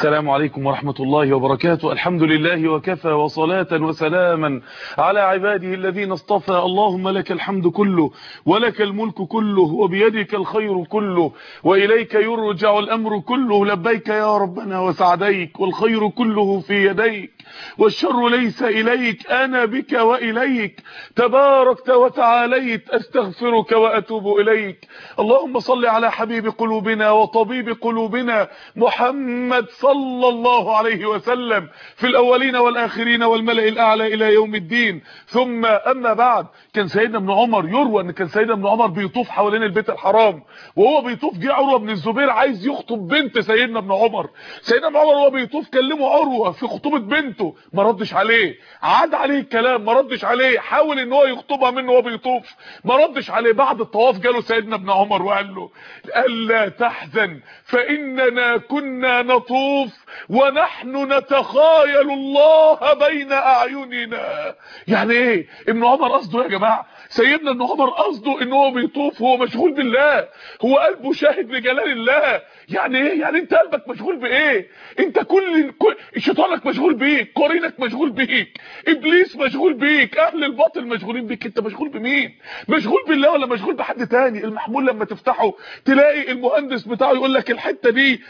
السلام عليكم ورحمة الله وبركاته. الحمد لله وكفى وصلاة وسلاما على عباده الذين اصطفى. اللهم لك الحمد كله ولك الملك كله وبيدك الخير كله وإليك يرجع الأمر كله. لبيك يا ربنا وسعديك والخير كله في يديك والشر ليس إليك. أنا بك وإليك تباركت وتعاليت. أستغفرك وأتوب إليك. اللهم صل على حبيب قلوبنا وطبيب قلوبنا محمد صلى الله عليه وسلم في الأولين والآخرين والملأ الأعلى إلى يوم الدين. ثم أما بعد، كان سيدنا ابن عمر يروى أن كان سيدنا ابن عمر بيطوف حوالين البيت الحرام، وهو بيطوف جه عروة بن الزبير عايز يخطب بنت سيدنا ابن عمر. سيدنا ابن عمر وهو بيطوف كلمه عروة في خطوبة بنته، ما ردش عليه، عاد عليه الكلام ما ردش عليه، حاول ان هو يخطبها منه وهو بيطوف ما ردش عليه. بعد الطواف جاله سيدنا ابن عمر وقال له: ألا تحزن فإننا كنا نطوف ونحن نتخايل الله بين أعيننا. يعني ايه ابن عمر قصده يا جماعة؟ سيدنا ابن عمر قصده ان هو بيطوف هو مشغول بالله، هو قلبه شاهد لجلال الله. يعني ايه؟ يعني انت قلبك مشغول بايه؟ انت كل شيطانك مشغول بيك، قرينك مشغول بيك، ابليس مشغول بيك، اهل الباطل مشغولين بيك. انت مشغول بمين؟ مشغول بالله ولا مشغول بحد تاني؟ المحمول لما تفتحه تلاقي المهندس بتاعه يقول لك الحته دي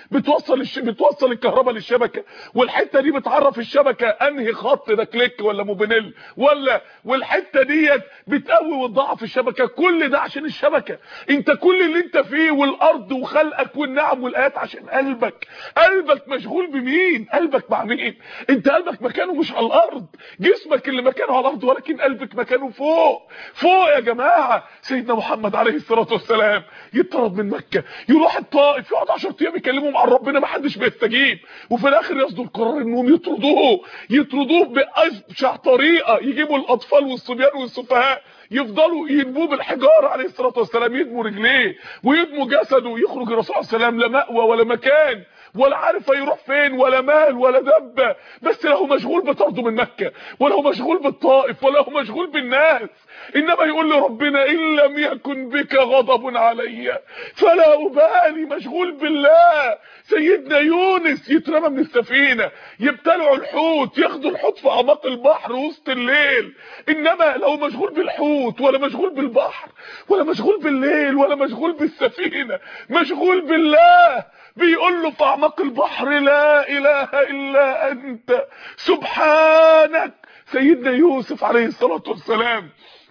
بتوصل الكهرباء للشبكه، والحته دي بتعرف الشبكه انهي خط ده كليك ولا موبينيل والحته ديت بتقوي وتضعف الشبكه. كل ده عشان الشبكه. انت كل اللي انت فيه والارض وخلقك والنعم والايات عشان قلبك مشغول بمين؟ قلبك مع مين؟ انت قلبك مكانه مش على الارض، جسمك اللي مكانه على الارض، ولكن قلبك مكانه فوق يا جماعه. سيدنا محمد عليه الصلاه والسلام يطرد من مكه، يروح الطائف، يقعد 10 ايام يكلمهم عن ربنا، ما حدش بيستجيب، وفي الاخر يصدر قرار انهم يطردوه بأبشع طريقه. يجيبوا الاطفال والصبيان والسفهاء يفضلوا ينبوه بالحجاره عليه الصلاه والسلام، يدموا رجليه ويدموا جسده. يخرج الرسول عليه السلام لا مأوى ولا مكان ولا عارف هيروح فين، ولا مال ولا دبه، بس لا هو مشغول بطرده من مكه، ولا هو مشغول بالطائف، ولا هو مشغول بالناس. انما يقول لربنا: ان لم يكن بك غضب علي فلا ابالي. مشغول بالله. سيدنا يونس يترمى من السفينه، يبتلعوا الحوت، ياخدوا الحوت في اعماق البحر وسط الليل. انما لو مشغول بالحوت ولا مشغول بالبحر ولا مشغول بالليل ولا مشغول بالسفينه، مشغول بالله. بيقول له في اعماق البحر: لا اله الا انت سبحانك. سيدنا يوسف عليه الصلاه والسلام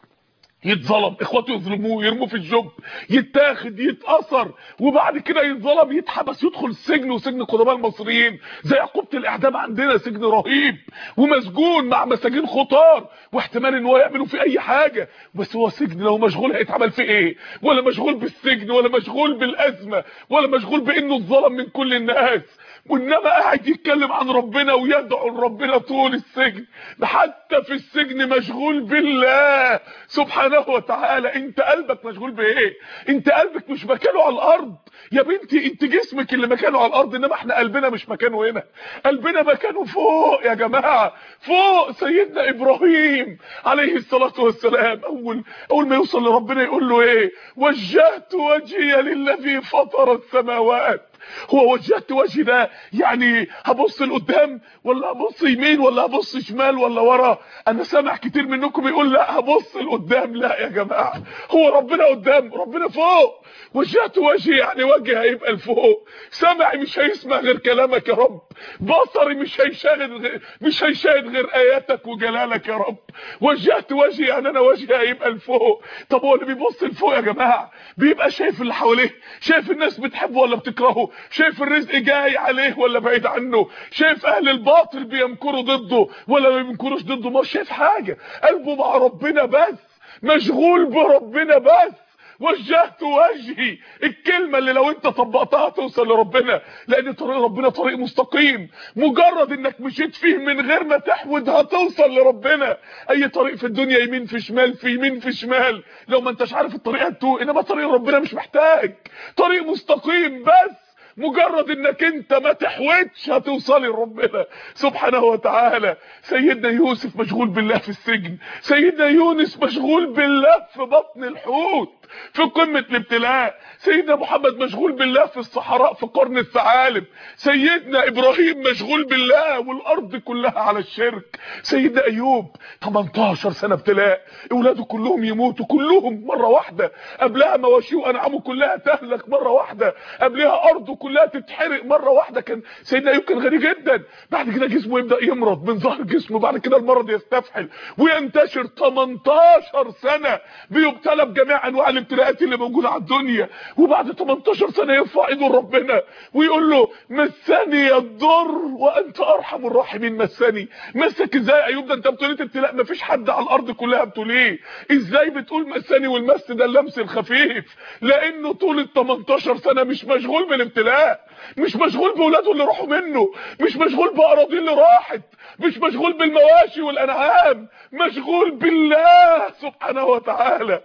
يتظلم، اخواته يظلموه، يرموه في الجب، يتاخد، يتأثر، وبعد كده يتظلم، يتحبس، يدخل السجن، وسجن القدماء المصريين زي عقوبة الاعدام عندنا، سجن رهيب، ومسجون مع مساجين خطار، واحتمال ان هو يعملوا فيه اي حاجة. بس هو سجن، لو مشغول هيتعمل فيه ايه؟ ولا مشغول بالسجن، ولا مشغول بالازمة، ولا مشغول بانه اتظلم من كل الناس، وانما قاعد يتكلم عن ربنا ويدعو لربنا طول السجن. ده حتى في السجن مشغول بالله سبحانه وتعالى. انت قلبك مشغول بايه؟ انت قلبك مش مكانه على الارض يا بنتي، انت جسمك اللي مكانه على الارض، انما احنا قلبنا مش مكانه هنا، قلبنا مكانه فوق يا جماعه، فوق. سيدنا ابراهيم عليه الصلاه والسلام اول ما يوصل لربنا يقول له ايه؟ وجهت وجهي للذي فطر السماوات. هو وجهت وجهي ده يعني هبص لقدام ولا هبص يمين ولا هبص شمال ولا ورا؟ انا سامع كتير منكم يقول لا هبص لقدام. لا يا جماعه، هو ربنا قدام، ربنا فوق. وجهت وجهي يعني وجهي هيبقى لفوق، سمعي مش هيسمع غير كلامك يا رب، بصري مش هيشاهد غير اياتك وجلالك يا رب. وجهت وجهي يعني انا وجهي هيبقى لفوق. طب هو اللي بيبص لفوق يا جماعه بيبقى شايف اللي حواليه، شايف الناس بتحبه ولا بتكرهه، شايف الرزق جاي عليه ولا بعيد عنه، شايف اهل الباطل بيمكروا ضده ولا ما بيمكروش ضده، ما شايف حاجه، قلبه مع ربنا بس، مشغول بربنا بس. وجهت وجهي، الكلمه اللي لو انت طبقتها توصل لربنا، لان طريق ربنا طريق مستقيم، مجرد انك مشيت فيه من غير ما تحود هتوصل لربنا. اي طريق في الدنيا يمين في شمال في يمين في شمال، لو ما انتش عارف الطريق هتوه، انما طريق ربنا مش محتاج، طريق مستقيم بس. مجرد انك انت ما تحوتش هتوصلي لربنا سبحانه وتعالى. سيدنا يوسف مشغول بالله في السجن، سيدنا يونس مشغول بالله في بطن الحوت في قمة الابتلاء، سيدنا محمد مشغول بالله في الصحراء في قرن الثعالب، سيدنا ابراهيم مشغول بالله والارض كلها على الشرك، سيدنا ايوب 18 سنة ابتلاء، اولاده كلهم يموتوا كلهم مرة واحدة، قبلها مواشيه وانعامه كلها تهلك مرة واحدة، قبلها ارضه كلها تتحرق مرة واحدة. كان سيدنا ايوب كان غني جدا، بعد كده جسمه يبدأ يمرض من ظهر جسمه، بعد كده المرض يستفحل وينتشر. 18 سنة بيبتلى بجميع انواع الابتلاءات اللي موجودة على الدنيا، وبعد 18 سنة يرفع ايده لربنا ويقول له مسني الضر وانت ارحم الراحمين. مسك ازاي ايوب؟ ده انت ابتليت ابتلاء مفيش حد على الارض كلها ابتليه، ازاي بتقول مسني؟ والمس ده اللمس الخفيف، لانه طول ال 18 سنة مش مشغول بالابتلاء، مش مشغول بولاده اللي راحوا منه، مش مشغول باراضيه اللي راحت، مش مشغول بالمواشي والانعام، مشغول بالله سبحانه وتعالى.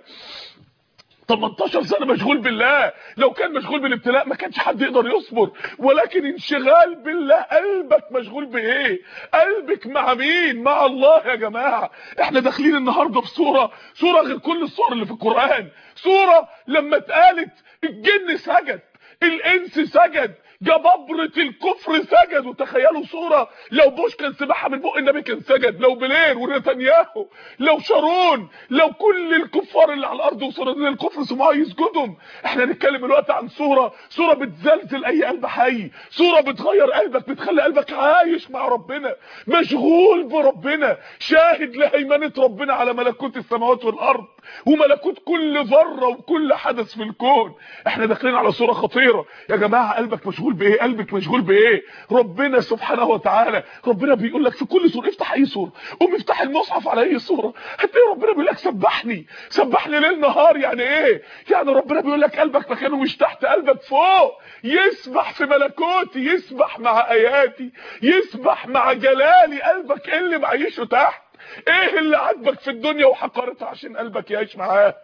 18 سنة مشغول بالله. لو كان مشغول بالابتلاء ما كانش حد يقدر يصبر، ولكن انشغال بالله. قلبك مشغول بايه؟ قلبك مع مين؟ مع الله يا جماعة. احنا داخلين النهاردة في سورة غير كل السور اللي في القرآن، سورة لما اتقالت الجن سجد، الانس سجد، جبابرة الكفر سجدوا. تخيلوا صورة لو بوش كان سباحة من بق النبي كان سجد، لو بلير ونتنياهو، لو شارون، لو كل الكفار اللي على الارض وصناديد الكفر سمعوا يسجدهم. احنا هنتكلم الوقت عن صورة بتزلزل اي قلب حي، صورة بتغير قلبك، بتخلي قلبك عايش مع ربنا، مشغول بربنا، شاهد لهيمنة ربنا على ملكوت السماوات والارض وملكوت كل ذرة وكل حدث في الكون. احنا داخلين على صورة خطيرة يا جماعة. قلبك مشغول بايه؟ قلبك مشغول بايه؟ ربنا سبحانه وتعالى ربنا بيقول لك في كل سورة، افتح اي سورة، قوم افتح المصحف على اي سورة هتلاقي ربنا بيقول لك سبحني ليل نهار. يعني ايه؟ يعني ربنا بيقول لك قلبك مكانه مش تحت، قلبك فوق، يسبح في ملكوتي، يسبح مع اياتي، يسبح مع جلالي. قلبك ايه اللي معيشه تحت؟ ايه اللي عاجبك في الدنيا وحقرتها عشان قلبك يعيش معاه؟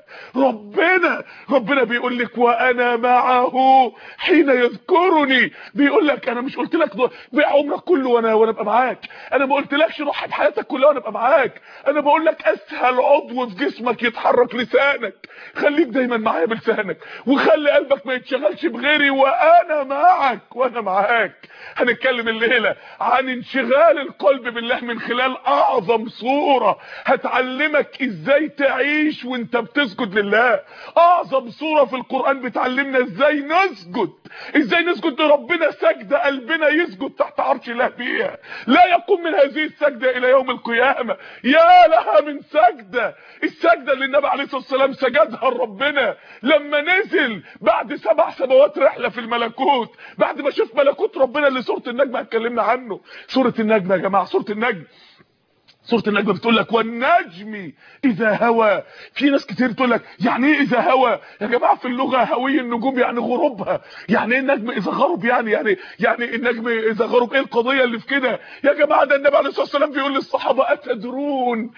ربنا بيقول لك وانا معه حين يذكرني. بيقول لك انا مش قلت لك بيع عمرك كله وانا ابقى معاك؟ انا ما قلتلكش ضحي بحياتك كلها وانا ابقى معاك؟ انا بقول لك اسهل عضو في جسمك يتحرك لسانك، خليك دايما معايا بلسانك، وخلي قلبك ما يتشغلش بغيري، وانا معاك. هنتكلم الليله عن انشغال القلب بالله من خلال اعظم صورة هتعلمك ازاي تعيش وانت بتسجد لله. اعظم صورة في القرآن بتعلمنا ازاي نسجد لربنا سجدة قلبنا يسجد تحت عرش الله بيها، لا يقوم من هذه السجدة الى يوم القيامة. يا لها من سجدة، السجدة اللي النبي عليه الصلاة والسلام سجدها لربنا لما نزل بعد 7 سنوات رحلة في الملكوت، بعد ما شاف ملكوت ربنا اللي سورة النجم اتكلمنا عنه. سورة النجم يا جماعة، سورة النجم بتقول لك والنجم اذا هوى. في ناس كتير تقول لك يعني ايه اذا هوى يا جماعه؟ في اللغه هوي النجوم يعني غروبها. يعني ايه النجم اذا غرب؟ يعني النجم اذا غرب. ايه القضيه اللي في كده يا جماعه؟ ده النبي عليه الصلاه والسلام بيقول للصحابه اتدرون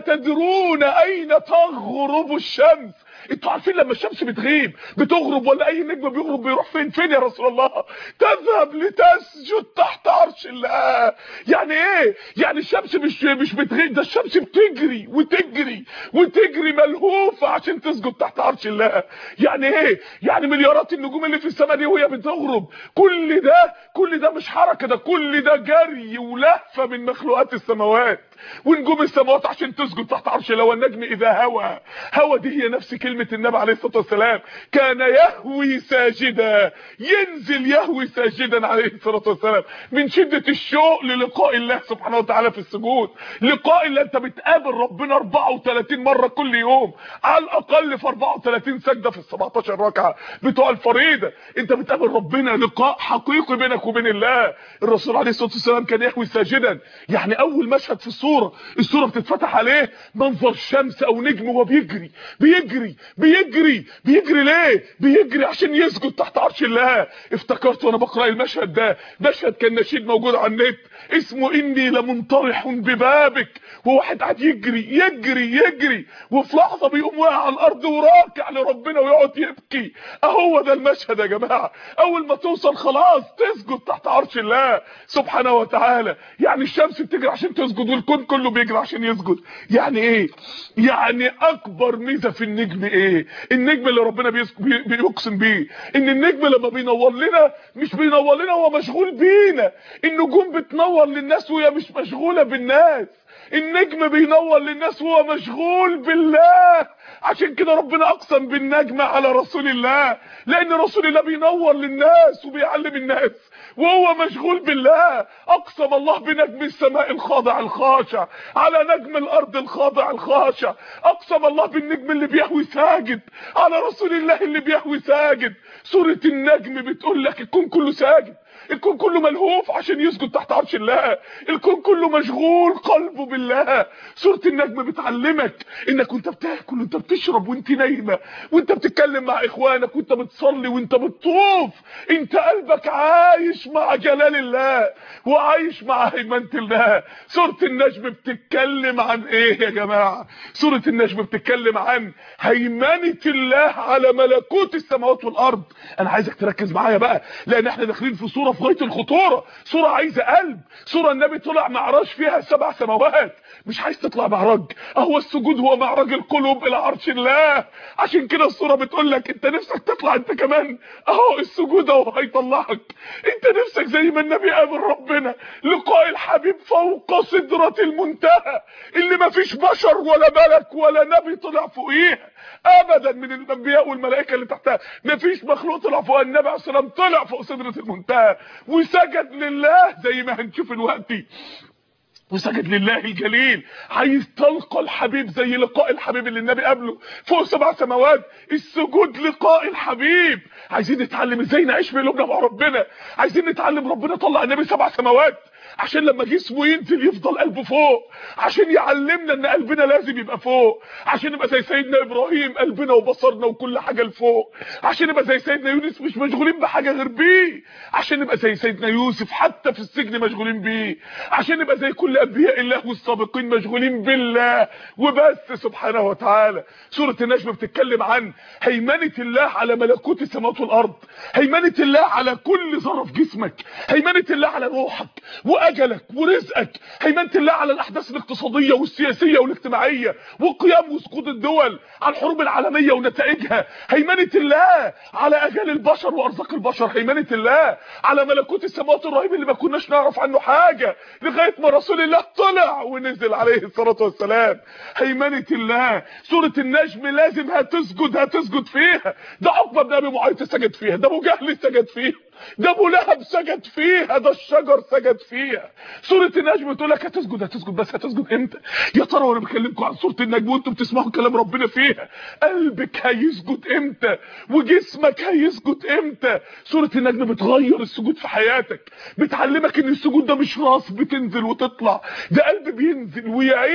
اين تغرب الشمس؟ انتوا عارفين لما الشمس بتغرب ولا اي نجم بيغرب بيروح فين يا رسول الله؟ تذهب لتسجد تحت عرش الله. يعني ايه؟ يعني الشمس مش بتغيب، ده الشمس بتجري وتجري ملهوفه عشان تسجد تحت عرش الله. يعني ايه؟ يعني مليارات النجوم اللي في السماء دي وهي بتغرب، كل ده مش حركه، ده كل ده جري ولهفه من مخلوقات السماوات ونجوم السماوات عشان تسجد تحت عرش الله. والنجم اذا هوى دي هي نفس كلمه النبي عليه الصلاه والسلام، كان يهوي ساجدا، ينزل يهوي ساجدا عليه الصلاه والسلام من شده الشوق للقاء الله سبحانه وتعالى في السجود. لقاء الله، انت بتقابل ربنا 34 مره كل يوم على الاقل، في 34 سجده في ال17 ركعه بتوع الفريضه انت بتقابل ربنا، لقاء حقيقي بينك وبين الله. الرسول عليه الصلاه والسلام كان يهوي ساجدا. يعني اول مشهد في السورة الصوره بتتفتح عليه منظر شمس او نجم وهو بيجري بيجري بيجري بيجري. ليه بيجري؟ عشان يسجد تحت عرش الله. افتكرت وانا بقرا المشهد ده، مشهد كان نشيد موجود على النت اسمه اني لمنطرح ببابك، وواحد قاعد يجري يجري يجري وفي لحظه بيقوم واقع على الارض وراكع لربنا ويقعد يبكي. اهو ده المشهد يا جماعه. اول ما توصل خلاص تسجد تحت عرش الله سبحانه وتعالى. يعني الشمس بتجري عشان تسجد والكون كله بيجري عشان يسجد. يعني ايه؟ يعني اكبر ميزه في النجم ايه؟ النجم اللي ربنا بيقسم بيه ان النجم لما بينور لنا مش بينور لنا هو مشغول بينا. النجوم بتنور للناس وهي مش مشغوله بالناس. النجم بينور للناس وهو مشغول بالله. عشان كده ربنا اقسم بالنجم على رسول الله، لان رسول الله بينور للناس وبيعلم الناس وهو مشغول بالله. اقسم الله بنجم السماء الخاضع الخاشع على نجم الارض الخاضع الخاشع. اقسم الله بالنجم اللي بيهوي ساجد على رسول الله اللي بيهوي ساجد. سورة النجم بتقول لك الكون كله ساجد، الكون كله ملهوف عشان يسجد تحت عرش الله، الكون كله مشغول قلبه بالله. سورة النجم بتعلمك انك وانت بتاكل وانت بتشرب وانت نايمه وانت بتتكلم مع اخوانك وانت بتصلي وانت بتطوف، انت قلبك عايش مع جلال الله وعايش مع هيمنة الله. سورة النجم بتتكلم عن ايه يا جماعه؟ سورة النجم بتتكلم عن هيمنة الله على ملكوت السماوات والارض. انا عايزك تركز معايا بقى، لان احنا داخلين في صورة في غاية الخطورة، صورة عايزة قلب، صورة النبي طلع معراج فيها 7 سماوات. مش عايز تطلع معراج؟ اهو السجود هو معراج القلوب الى عرش الله. عشان كده الصورة بتقول لك انت نفسك تطلع انت كمان، اهو السجود اهو هيطلعك. انت نفسك زي ما النبي قابل ربنا لقاء الحبيب فوق سدرة المنتهى اللي ما فيش بشر ولا ملك ولا نبي طلع فوقيها ابدا من الانبياء والملائكه اللي تحتها. مفيش مخلوق طلع فوق النبي عليه الصلاه والسلام، طلع فوق سدره المنتهى وسجد لله زي ما هنشوف دلوقتي، وسجد لله الجليل. عايز تلقى الحبيب زي لقاء الحبيب اللي النبي قابله فوق 7 سماوات، السجود لقاء الحبيب. عايزين نتعلم ازاي نعيش بقلوبنا مع ربنا، عايزين نتعلم ربنا طلع النبي 7 سماوات عشان لما جسمه ينزل يفضل قلبه فوق، عشان يعلمنا ان قلبنا لازم يبقى فوق، عشان نبقى زي سيدنا ابراهيم قلبنا وبصرنا وكل حاجه لفوق، عشان نبقى زي سيدنا يونس مش مشغولين بحاجه غير بيه، عشان نبقى زي سيدنا يوسف حتى في السجن مشغولين بيه، عشان نبقى زي كل انبياء الله والسابقين مشغولين بالله وبس سبحانه وتعالى. سوره النجم بتتكلم عن هيمنه الله على ملكوت السماوات والارض، هيمنه الله على كل ذره في جسمك، هيمنه الله على روحك واجلك ورزقك، هيمنه الله على الاحداث الاقتصاديه والسياسيه والاجتماعيه وقيام وسقوط الدول، على الحروب العالميه ونتائجها، هيمنه الله على اجال البشر وارزاق البشر، هيمنه الله على ملكوت السماوات الرهيب اللي ما كناش نعرف عنه حاجه لغايه ما رسول الله طلع ونزل عليه الصلاه والسلام. هيمنه الله. سوره النجم لازم هتسجد فيها. ده عقبه بن ابي معيط سجد فيها، ده ابو جهل سجد فيها، ده ابو لهب سجد فيها، ده الشجر سجد فيها. سوره النجم بتقول لك هتسجد بس هتسجد امتى؟ يا ترى وانا بكلمكم عن سوره النجم وانتم بتسمعوا كلام ربنا فيها قلبك هيسجد امتى وجسمك هيسجد امتى؟ سوره النجم بتغير السجود في حياتك، بتعلمك ان السجود ده مش راس بتنزل وتطلع، ده قلب بينزل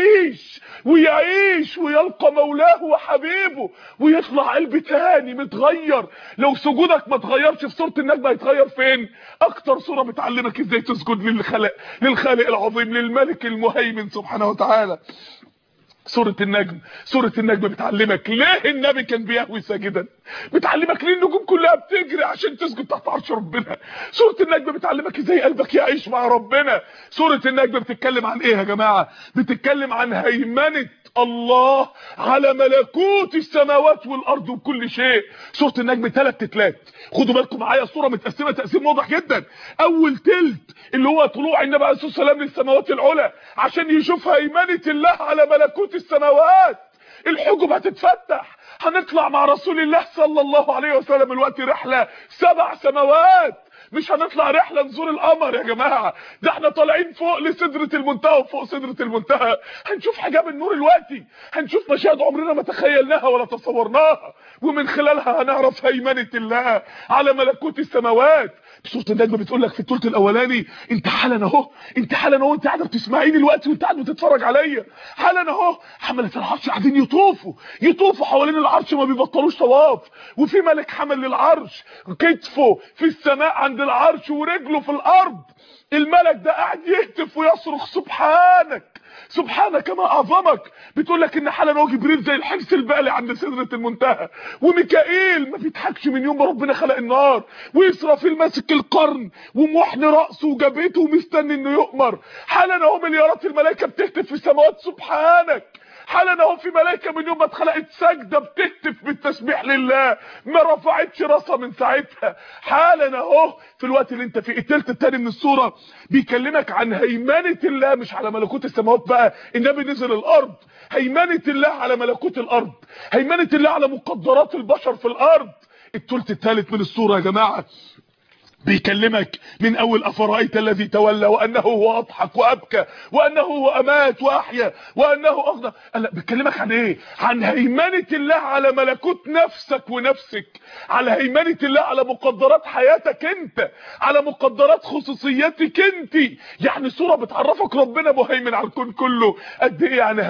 ويعيش ويلقى مولاه وحبيبه ويطلع قلب تاني متغير. لو سجودك ما اتغيرش في سوره النجم هيتغير فين؟ اكتر سوره بتعلمك ازاي تسجد للخالق العظيم للملك المهيمن سبحانه وتعالى. سورة النجم بتعلمك ليه النبي كان بيهوي ساجدا، بتعلمك ليه النجوم كلها بتجري عشان تسجد تحت عرش ربنا. سورة النجم بتعلمك ازاي قلبك يعيش مع ربنا. سورة النجم بتتكلم عن ايه يا جماعة؟ بتتكلم عن هيمنة الله على ملكوت السماوات والارض وكل شيء. سورة النجم 3 تلات، خدوا بالكم معايا، السورة متقسمة تقسيم واضح جدا. اول تلت اللي هو طلوع النبي عليه الصلاة والسلام للسماوات العلى عشان يشوف هيمنة الله على ملكوت السماوات، الحجب هتتفتح، هنطلع مع رسول الله صلى الله عليه وسلم الوقت رحلة 7 سماوات. مش هنطلع رحلة نزور القمر يا جماعة، ده احنا طالعين فوق لسدرة المنتهى، وفوق سدرة المنتهى هنشوف حجاب النور الوقتي، هنشوف مشاهد عمرنا ما تخيلناها ولا تصورناها، ومن خلالها هنعرف هيمنة الله على ملكوت السماوات. سوره النجم بتقول لك في الثلث الاولاني انت حالا اهو، انت حالا اهو، انت قاعده بتسمعيني دلوقتي وانت قاعد بتتفرج عليا حالا اهو. حمله العرش قاعدين يطوفوا حوالين العرش، ما بيبطلوش طواف. وفي ملك حمل للعرش، كتفه في السماء عند العرش ورجله في الارض. الملك ده قاعد يهتف ويصرخ سبحانك سبحانك ما اعظمك. بتقول لك ان حالا هو جبريل زي الحبس البالي عند سدره المنتهى، وميكائيل ما بيضحكش من يوم ما ربنا خلق النار، واسرافيل ماسك القرن ومحن راسه وجبهته ومستني انه يؤمر. حالا اهو مليارات الملائكه بتهتف في السماوات سبحانك. حالا اهو في ملائكه من يوم ما اتخلقت ساجده بتهتف بالتسبيح لله، ما رفعتش راسها من ساعتها. حالا اهو في الوقت اللي انت فيه. الثلث الثاني من السوره بيكلمك عن هيمنه الله، مش على ملكوت السماوات بقى، النبي نزل الارض. هيمنه الله على ملكوت الارض، هيمنه الله على مقدرات البشر في الارض. الثلث الثالث من السوره يا جماعه بيكلمك من اول افرايت الذي تولى وانه هو اضحك وابكى وانه هو امات واحيا وانه اغنى. بيكلمك عن ايه؟ عن هيمنه الله على ملكوت نفسك ونفسك، على هيمنه الله على مقدرات حياتك انت، على مقدرات خصوصيتك انت. يعني سوره بتعرفك ربنا مهيمن على الكون كله. قد ايه يعني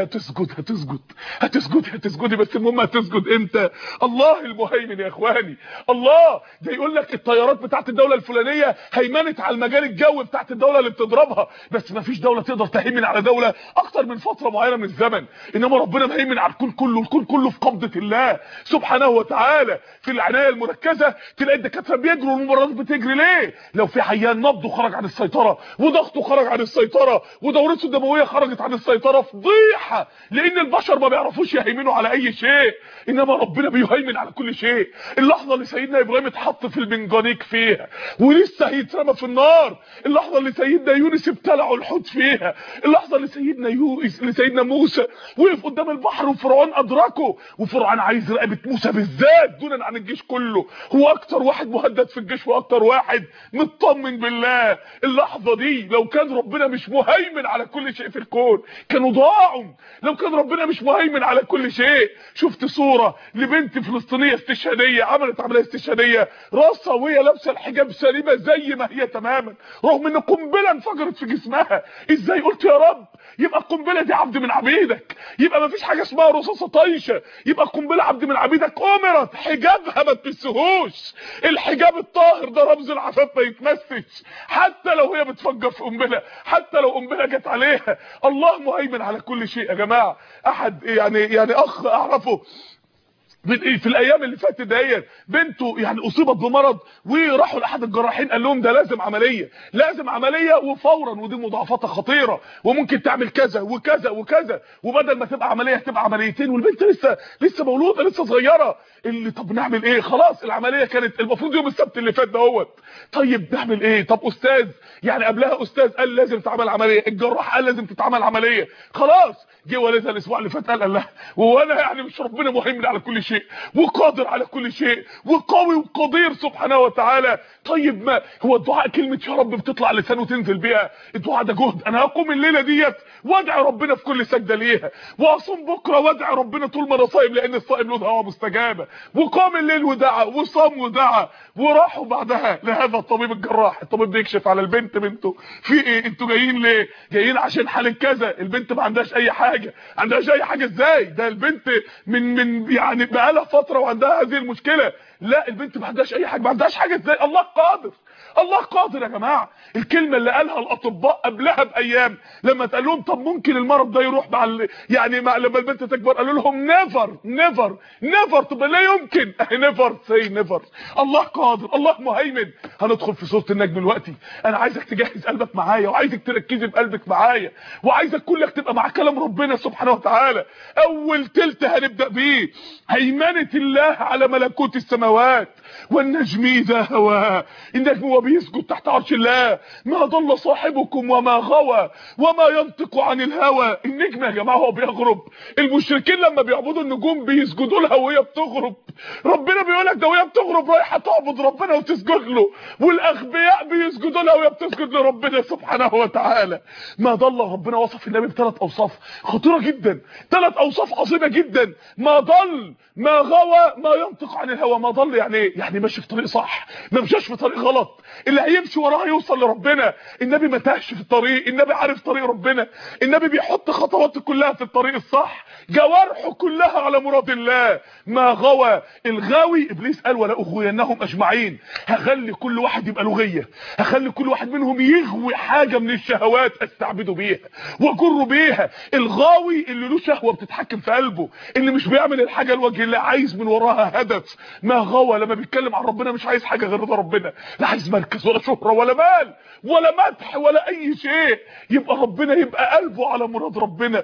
هتسجدي، بس المهم هتسجد امتى؟ الله المهيمن يا اخواني. الله ده يقول لك الطيارات بتاعت الدوله الفلانيه هيمنت على المجال الجوي بتاعت الدوله اللي بتضربها، بس ما فيش دوله تقدر تهيمن على دوله اكتر من فتره معينه من الزمن. انما ربنا مهيمن على الكون كله، الكون كله في قبضه الله سبحانه وتعالى. في العنايه المركزه تلاقي الدكاتره بيجروا والممرضات بتجري. ليه؟ لو في عيان نبضه خرج عن السيطره وضغطه خرج عن السيطره ودورته الدمويه خرجت عن السيطره، فضيحه، لان البشر ما بيعرفوش يهيمنوا على اي شيء، انما ربنا بيهيمن على كل شيء. اللحظه اللي سيدنا ابراهيم اتحط في المنجنيق فيها ولسه هيترمى في النار، اللحظه اللي سيدنا يونس ابتلعوا الحوت فيها، اللحظه اللي سيدنا موسى وقف قدام البحر وفرعون ادركه، وفرعون عايز رقبه موسى بالذات دونا عن الجيش كله، هو اكتر واحد مهدد في الجيش واكتر واحد مطمن بالله. اللحظه دي لو كان ربنا مش مهيمن على كل شيء في الكون كانوا ضاعوا. لو كان ربنا مش مهيمن على كل شيء. شفت صوره لبنت فلسطينيه استشهاديه عملت عمليه استشهاديه، راسها وهي لابسه الحجاب سليمه زي ما هي تماما، رغم ان قنبله انفجرت في جسمها. ازاي؟ قلت يا رب يبقى القنبله دي عبد من عبيدك، يبقى ما فيش حاجه اسمها رصاصه طايشه، يبقى القنبله عبد من عبيدك امرت حجابها ما تمسهوش. الحجاب الطاهر ده رمز العفاف ما يتمسش، حتى لو هي بتفجر في قنبله، حتى لو قنبله جت عليها. الله مهيمن على كل شيء يا جماعه. احد يعني اخ اعرفه في الايام اللي فاتت ديت بنته يعني اصيبت بمرض، وراحوا لاحد الجراحين قال لهم ده لازم عمليه وفورا، ودي مضاعفاتها خطيره وممكن تعمل كذا وكذا وكذا، وبدل ما تبقى عمليه هتبقى عمليتين، والبنت لسه مولوده لسه صغيره. اللي طب نعمل ايه؟ خلاص العمليه كانت المفروض يوم السبت اللي فات دهوت. طيب نعمل ايه؟ طب استاذ يعني قبلها استاذ قال لازم تتعمل عمليه، الجراح قال لازم تتعمل عمليه، خلاص جه والدها الاسبوع اللي فات قال لا وانا يعني مش ربنا مهيمن على كل شيء وقادر على كل شيء وقوي وقدير سبحانه وتعالى؟ طيب ما هو الدعاء كلمه يا رب بتطلع لسان وتنزل بيها، الدعاء ده جهد. انا هقوم الليله ديت وادعي ربنا في كل سجده ليها، واصوم بكره وادعي ربنا طول ما انا صايم، لان الصائم له دعوه مستجابه. وقام الليل ودعا وصام ودعا، وراحوا بعدها لهذا الطبيب الجراح. الطبيب بيكشف على البنت، بنته في ايه؟ انتوا جايين ليه؟ جايين عشان حاله كذا. البنت ما عندهاش اي حاجه. عندهاش اي حاجه ازاي؟ ده البنت من يعني بقالها فتره وعندها هذه المشكله. لا البنت ما عندهاش اي حاجه. ما عندهاش حاجه ازاي؟ الله قادر، الله قادر يا جماعه. الكلمه اللي قالها الاطباء قبلها بايام لما اتقال لهم طب ممكن المرض ده يروح لما البنت تكبر، قالوا لهم نيفر. طب لا يمكن، نيفر سي نيفر. الله قادر، الله مهيمن. هندخل في سوره النجم دلوقتي. انا عايزك تجهز قلبك معايا، وعايزك تركزي بقلبك معايا، وعايزك كلك تبقى مع كلام ربنا سبحانه وتعالى. اول تلت هنبدا بيه هيمنه الله على ملكوت السماوات. والنجم اذا هوى، النجم هو بيسجد تحت عرش الله. ما ضل صاحبكم وما غوى وما ينطق عن الهوى. النجم يا جماعه هو بيغرب. المشركين لما بيعبدوا النجوم بيسجدوا لها وهي بتغرب. ربنا بيقول لك ده وهي بتغرب رايحه تعبد ربنا وتسجد له، والاغبياء بيسجدوا لها وهي بتسجد لربنا سبحانه وتعالى. ما ضل. ربنا وصف النبي بثلاث اوصاف خطيره جدا، ثلاث اوصاف عظيمه جدا. ما ضل، ما غوى، ما ينطق عن الهوى. ما ضل يعني ايه؟ يعني ماشي في طريق صح، ما مشاش في طريق غلط. اللي هيمشي وراها يوصل لربنا. النبي ما تاهش في الطريق، النبي عارف طريق ربنا، النبي بيحط خطواته كلها في الطريق الصح، جوارحه كلها على مراد الله. ما غوى الغاوي. ابليس قال ولا اغوينهم اجمعين، هخلي كل واحد يبقى لغيه، هخلي كل واحد منهم يغوي حاجه من الشهوات استعبده بيها واجره بيها. الغاوي اللي له شهوه بتتحكم في قلبه، اللي مش بيعمل الحاجه لوجه الله، عايز من وراها هدف. ما غوى لما بيتكلم عن ربنا مش عايز حاجه غير رضا ربنا، لا عايز مركز ولا شهره ولا مال ولا مدح ولا اي شيء. يبقى ربنا، يبقى قلبه على مراد ربنا.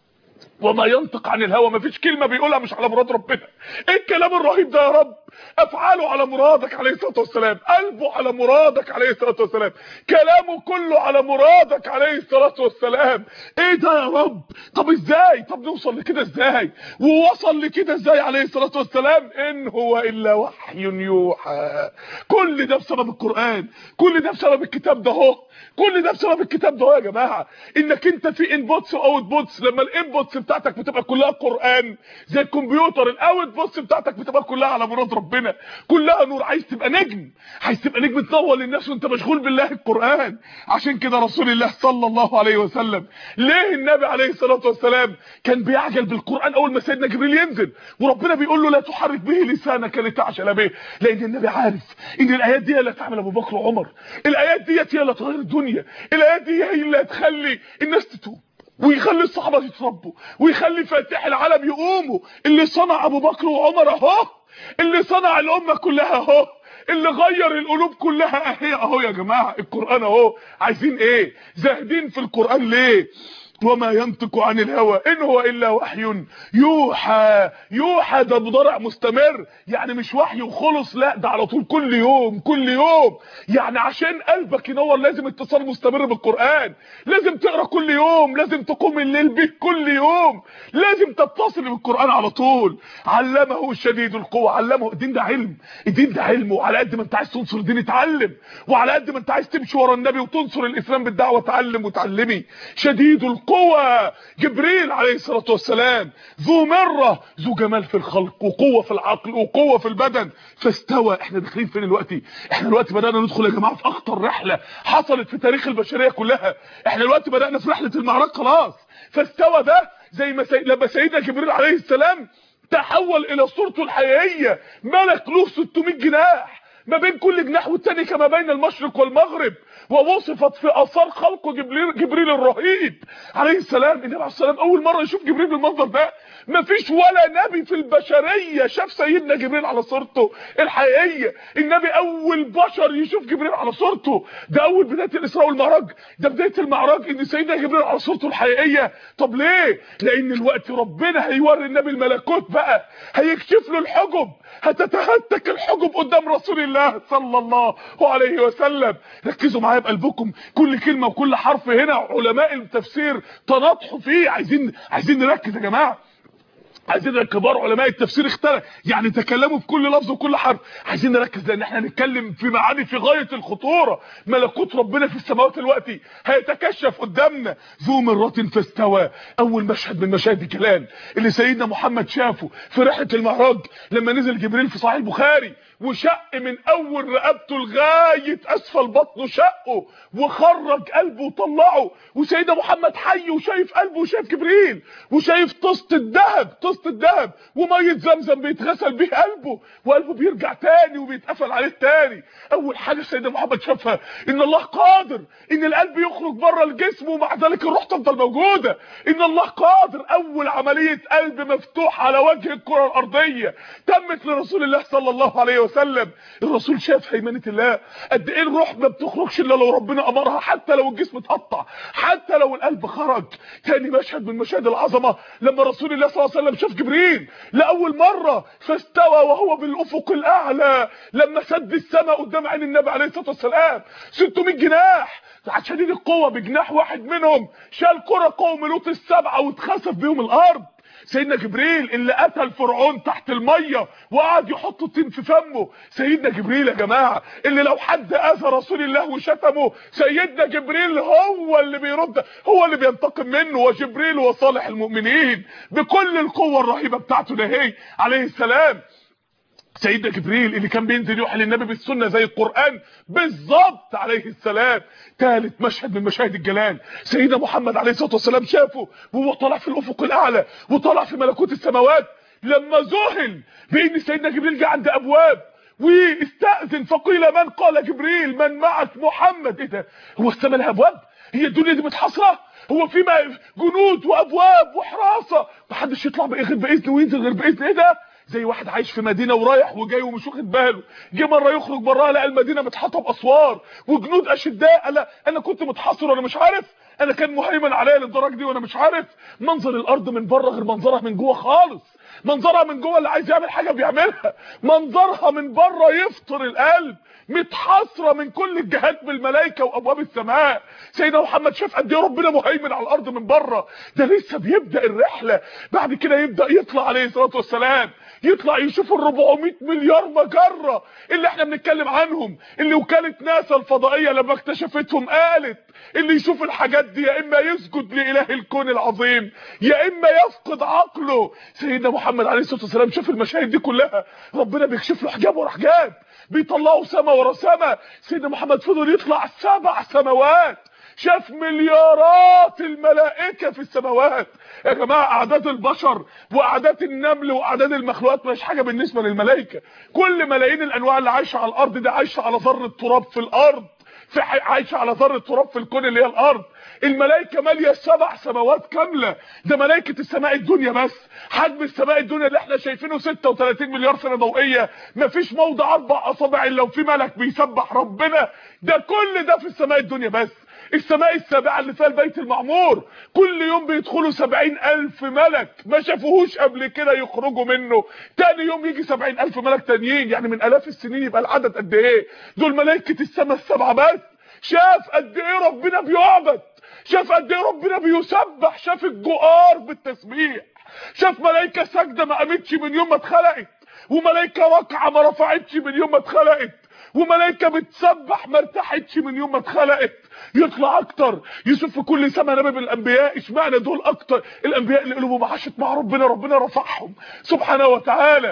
وما ينطق عن الهوى، مفيش كلمه بيقولها مش على مراد ربنا. ايه الكلام الرهيب ده يا رب؟ افعاله على مرادك عليه الصلاه والسلام، قلبه على مرادك عليه الصلاه والسلام، كلامه كله على مرادك عليه الصلاه والسلام. ايه ده يا رب؟ طب ازاي؟ طب نوصل لكده ازاي؟ ووصل لكده ازاي عليه الصلاه والسلام؟ ان هو الا وحي يوحى. كل ده بسبب القران، كل ده بسبب الكتاب ده اهو، كل ده بسبب الكتاب ده اهو يا جماعه. انك انت في انبوتس واوت بوتس، لما الانبوتس بتاعتك بتبقى كلها قران زي الكمبيوتر، الاوت بوتس بتاعتك بتبقى كلها على مراد ربنا، كلها نور. عايز تبقى نجم، عايز تبقى نجم تنور للناس وانت مشغول بالله القران. عشان كده رسول الله صلى الله عليه وسلم، ليه النبي عليه الصلاه والسلام كان بيعجل بالقران اول ما سيدنا جبريل ينزل وربنا بيقول له لا تحرك به لسانك لتعجل به؟ لان النبي عارف ان الايات دي هي اللي هتعمل ابو بكر وعمر، الايات دي هي اللي هتغير الدنيا، الايات دي هي اللي هتخلي الناس تتوب ويخلي الصحابه يتربوا ويخلي فاتح العالم يقوموا. اللي صنع ابو بكر وعمر اهو، اللي صنع الامه كلها اهو، اللي غير القلوب كلها اهي اهو يا جماعه. القران اهو. عايزين ايه؟ زاهدين في القران ليه؟ وما ينطق عن الهوى ان هو الا وحي يوحى. يوحى ده مضارع مستمر، يعني مش وحي وخلص، لا ده على طول، كل يوم كل يوم. يعني عشان قلبك ينور لازم اتصال مستمر بالقران، لازم تقرا كل يوم، لازم تقوم الليل به كل يوم، لازم تتصل بالقران على طول. علمه شديد القوى. علمه. الدين ده علم، الدين ده علم. وعلى قد ما انت عايز تنصر الدين اتعلم، وعلى قد ما انت عايز تمشي ورا النبي وتنصر الاسلام بالدعوه اتعلم وتعلمي. شديد القوى جبريل عليه الصلاه والسلام، ذو مره، ذو جمال في الخلق وقوه في العقل وقوه في البدن. فاستوى. احنا داخلين فين دلوقتي؟ احنا دلوقتي بدانا ندخل يا جماعه في اخطر رحله حصلت في تاريخ البشريه كلها. احنا دلوقتي بدانا في رحله المعراج خلاص. فاستوى ده زي ما لما سيدنا جبريل عليه السلام تحول الى صورته الحقيقيه، ملك له 600 جناح، ما بين كل جناح والتاني كما بين المشرق والمغرب. ووصفت في اثار خلقه جبريل الرهيب عليه السلام. النبي عليه السلام اول مره يشوف جبريل بالمنظر ده. مفيش ولا نبي في البشريه شاف سيدنا جبريل على صورته الحقيقيه. النبي اول بشر يشوف جبريل على صورته. ده اول بدايه الاسراء والمعراج، ده بدايه المعراج ان سيدنا جبريل على صورته الحقيقيه. طب ليه؟ لان الوقت ربنا هيوري النبي الملكوت بقى، هيكشف له الحجب، هتتهتك الحجب قدام رسول الله صلى الله عليه وسلم. ركزوا معايا بقلبكم، كل كلمه وكل حرف هنا علماء التفسير تناطحوا فيه. عايزين نركز يا جماعه. عايزين كبار علماء التفسير اختلف يعني تكلموا في كل لفظ وكل حرف. عايزين نركز لان احنا هنتكلم في معاني في غايه الخطوره. ملكوت ربنا في السماوات دلوقتي هيتكشف قدامنا. ذو مرة فاستوى، اول مشهد من مشاهد الكلام اللي سيدنا محمد شافه في رحله المعراج لما نزل جبريل في صحيح البخاري وشق من اول رقبته لغايه اسفل بطنه، شقه وخرج قلبه وطلعه، وسيدنا محمد حي وشايف قلبه وشايف جبريل وشايف طاسه الذهب وميه زمزم بيتغسل بيه قلبه، وقلبه بيرجع تاني وبيتقفل عليه تاني. اول حاجه سيدنا محمد شافها ان الله قادر ان القلب يخرج بره الجسم ومع ذلك الروح تفضل موجوده. ان الله قادر. اول عمليه قلب مفتوح على وجه الكره الارضيه تمت لرسول الله صلى الله عليه وسلم. الرسول شاف هيمنه الله، قد ايه الروح ما بتخرجش الا لو ربنا امرها، حتى لو الجسم اتقطع، حتى لو القلب خرج. تاني مشهد من مشاهد العظمه لما رسول الله صلى الله عليه وسلم شاف جبريل لاول مره فاستوى وهو بالافق الاعلى، لما سد السماء قدام عين النبي عليه الصلاه والسلام. 600 جناح شديد القوه، بجناح واحد منهم شال كره قوم لوط السبعه واتخسف بيهم الارض. سيدنا جبريل اللي قتل فرعون تحت الميه وقعد يحط الطين في فمه. سيدنا جبريل يا جماعه اللي لو حد اذى رسول الله وشتمه سيدنا جبريل هو اللي بيرد، هو اللي بينتقم منه. وجبريل وصالح المؤمنين بكل القوه الرهيبه بتاعته ده هي عليه السلام. سيدنا جبريل اللي كان بينزل يوحي للنبي بالسنه زي القران بالظبط عليه السلام. ثالث مشهد من مشاهد الجلال، سيدنا محمد عليه الصلاه والسلام شافه وهو طالع في الافق الاعلى وطالع في ملكوت السماوات، لما ذهل بان سيدنا جبريل جه عند ابواب واستأذن، فقيل من؟ قال جبريل من معك؟ محمد. ايه ده؟ هو السماء لها ابواب؟ هي الدنيا دي متحاصره؟ هو في جنود وابواب وحراسه محدش يطلع غير باذن وينزل غير باذن؟ ايه ده؟ زي واحد عايش في مدينه ورايح وجاي ومش واخد باله، جه مره يخرج براها لقى المدينه متحاطه باسوار وجنود اشداء. انا كنت متحاصر وانا مش عارف، انا كان مهيمن عليا للدرجه دي وانا مش عارف. منظر الارض من بره غير منظرها من جوه خالص. منظرها من جوه اللي عايز يعمل حاجه بيعملها، منظرها من بره يفطر القلب، متحاصره من كل الجهات بالملائكه وابواب السماء. سيدنا محمد شاف قد ايه ربنا مهيمن على الارض من بره. ده لسه بيبدا الرحله، بعد كده يبدا يطلع عليه الصلاه والسلام، يطلع يشوف ال 400 مليار مجره اللي احنا بنتكلم عنهم، اللي وكاله ناسا الفضائيه لما اكتشفتهم قالت اللي يشوف الحاجات دي يا اما يسجد لاله الكون العظيم يا اما يفقد عقله. سيدنا محمد عليه الصلاه والسلام شاف المشاهد دي كلها، ربنا بيكشف له حجاب ورا حجاب، بيطلعوا سما ورا سما. سيدنا محمد فضل يطلع 7 سماوات، شاف مليارات الملائكه في السماوات. يا جماعه اعداد البشر واعداد النمل واعداد المخلوقات مش حاجه بالنسبه للملائكه. كل ملايين الانواع اللي عايشه على الارض دي عايشه على ذره تراب في الارض، عايشه على ذره تراب في الكون اللي هي الارض. الملائكه ماليه 7 سماوات كامله، ده ملائكه السماء الدنيا بس. حجم السماء الدنيا اللي احنا شايفينه 36 مليار سنه ضوئيه، مفيش موضع 4 اصابع الا وفي ملك بيسبح ربنا. ده كل ده في السماء الدنيا بس. السماء السابعه اللي فيها البيت المعمور كل يوم بيدخلوا 70,000 ملك ما شافوهوش قبل كده يخرجوا منه، تاني يوم يجي 70,000 ملك تانيين، يعني من الاف السنين يبقى العدد قد ايه؟ دول ملائكه السماء السبعه بس. شاف قد ايه ربنا بيعبد، شاف قد ايه ربنا بيسبح، شاف الجؤار بالتسبيح، شاف ملائكه ساجده ما قامتش من يوم ما اتخلقت، وملائكه راكعه ما رفعتش من يوم ما اتخلقت، وملائكه بتسبح ما ارتاحتش من يوم ما اتخلقت. يطلع اكتر، يشوف في كل سما نبي من الانبياء، اشمعنى دول اكتر؟ الانبياء اللي قلوبهم عاشت مع ربنا، ربنا رفعهم سبحانه وتعالى.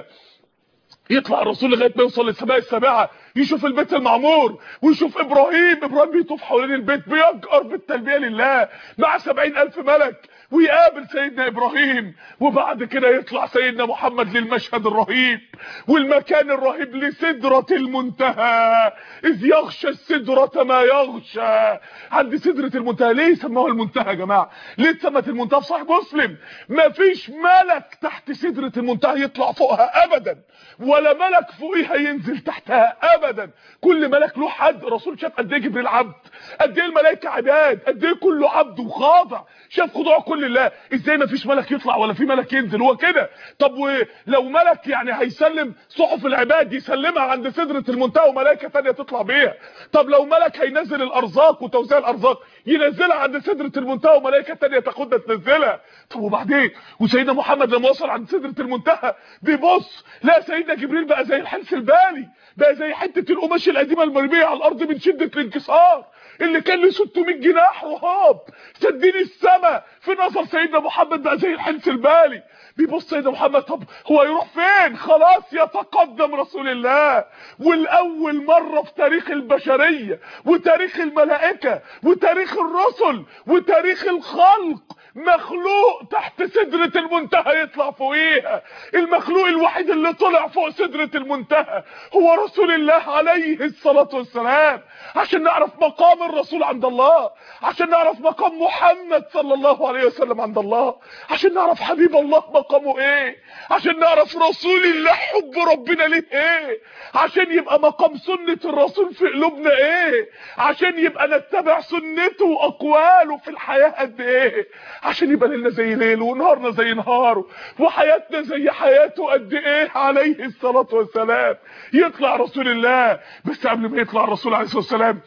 يطلع الرسول لغايه ما يوصل للسماء السابعه، يشوف البيت المعمور ويشوف ابراهيم بيطوف حوالين البيت بيجأر بالتلبيه لله مع 70,000 ملك، ويقابل سيدنا ابراهيم. وبعد كده يطلع سيدنا محمد للمشهد الرهيب والمكان الرهيب، لسدرة المنتهى، اذ يغشى السدرة ما يغشى. عند سدرة المنتهى. ليه سموها المنتهى يا جماعه؟ ليه اتسمت المنتهى؟ في صحيح مسلم مفيش ملك تحت سدرة المنتهى يطلع فوقها ابدا، ولا ملك فوقيها ينزل تحتها ابدا. كل ملك له حد. الرسول شاف قد ايه جبريل عبد، قد ايه الملائكه عباد، قد ايه كله عبد وخاضع، شاف خضوع كل الله. ازاي ما فيش ملك يطلع ولا في ملك ينزل؟ هو كده. طب ولو ملك يعني هيسلم صحف العباد يسلمها عند سدرة المنتهى وملائكه ثانيه تطلع بيها؟ طب لو ملك هينزل الارزاق وتوزيع الارزاق ينزلها عند سدرة المنتهى وملائكه ثانيه تاخدها تنزلها؟ طب وبعدين؟ وسيدنا محمد لما وصل عند سدرة المنتهى بيبص لا سيدنا جبريل بقى زي الحلس البالي، بقى زي حته القماش القديمه المرميه على الارض من شده الانكسار، اللي كان له 600 جناح رهاب سدين السما. في نظر سيدنا محمد بقى زي الحلس البالي. بيبص سيدنا محمد طب هو يروح فين؟ خلاص يتقدم رسول الله، والاول مره في تاريخ البشريه وتاريخ الملائكه وتاريخ الرسل وتاريخ الخلق مخلوق تحت سدرة المنتهى يطلع فوقيها. المخلوق الوحيد اللي طلع فوق سدرة المنتهى هو رسول الله عليه الصلاة والسلام. عشان نعرف مقام الرسول عند الله، عشان نعرف مقام محمد صلى الله عليه وسلم عند الله، عشان نعرف حبيب الله مقامه ايه، عشان نعرف رسول الله حب ربنا ليه ايه، عشان يبقى مقام سنة الرسول في قلوبنا ايه، عشان يبقى نتبع سنته واقواله في الحياة قد ايه، عشان يبقى ليلنا زي ليله ونهارنا زي نهاره وحياتنا زي حياته قد ايه عليه الصلاة والسلام. يطلع رسول الله. بس قبل ما يطلع الرسول عليه الصلاة والسلام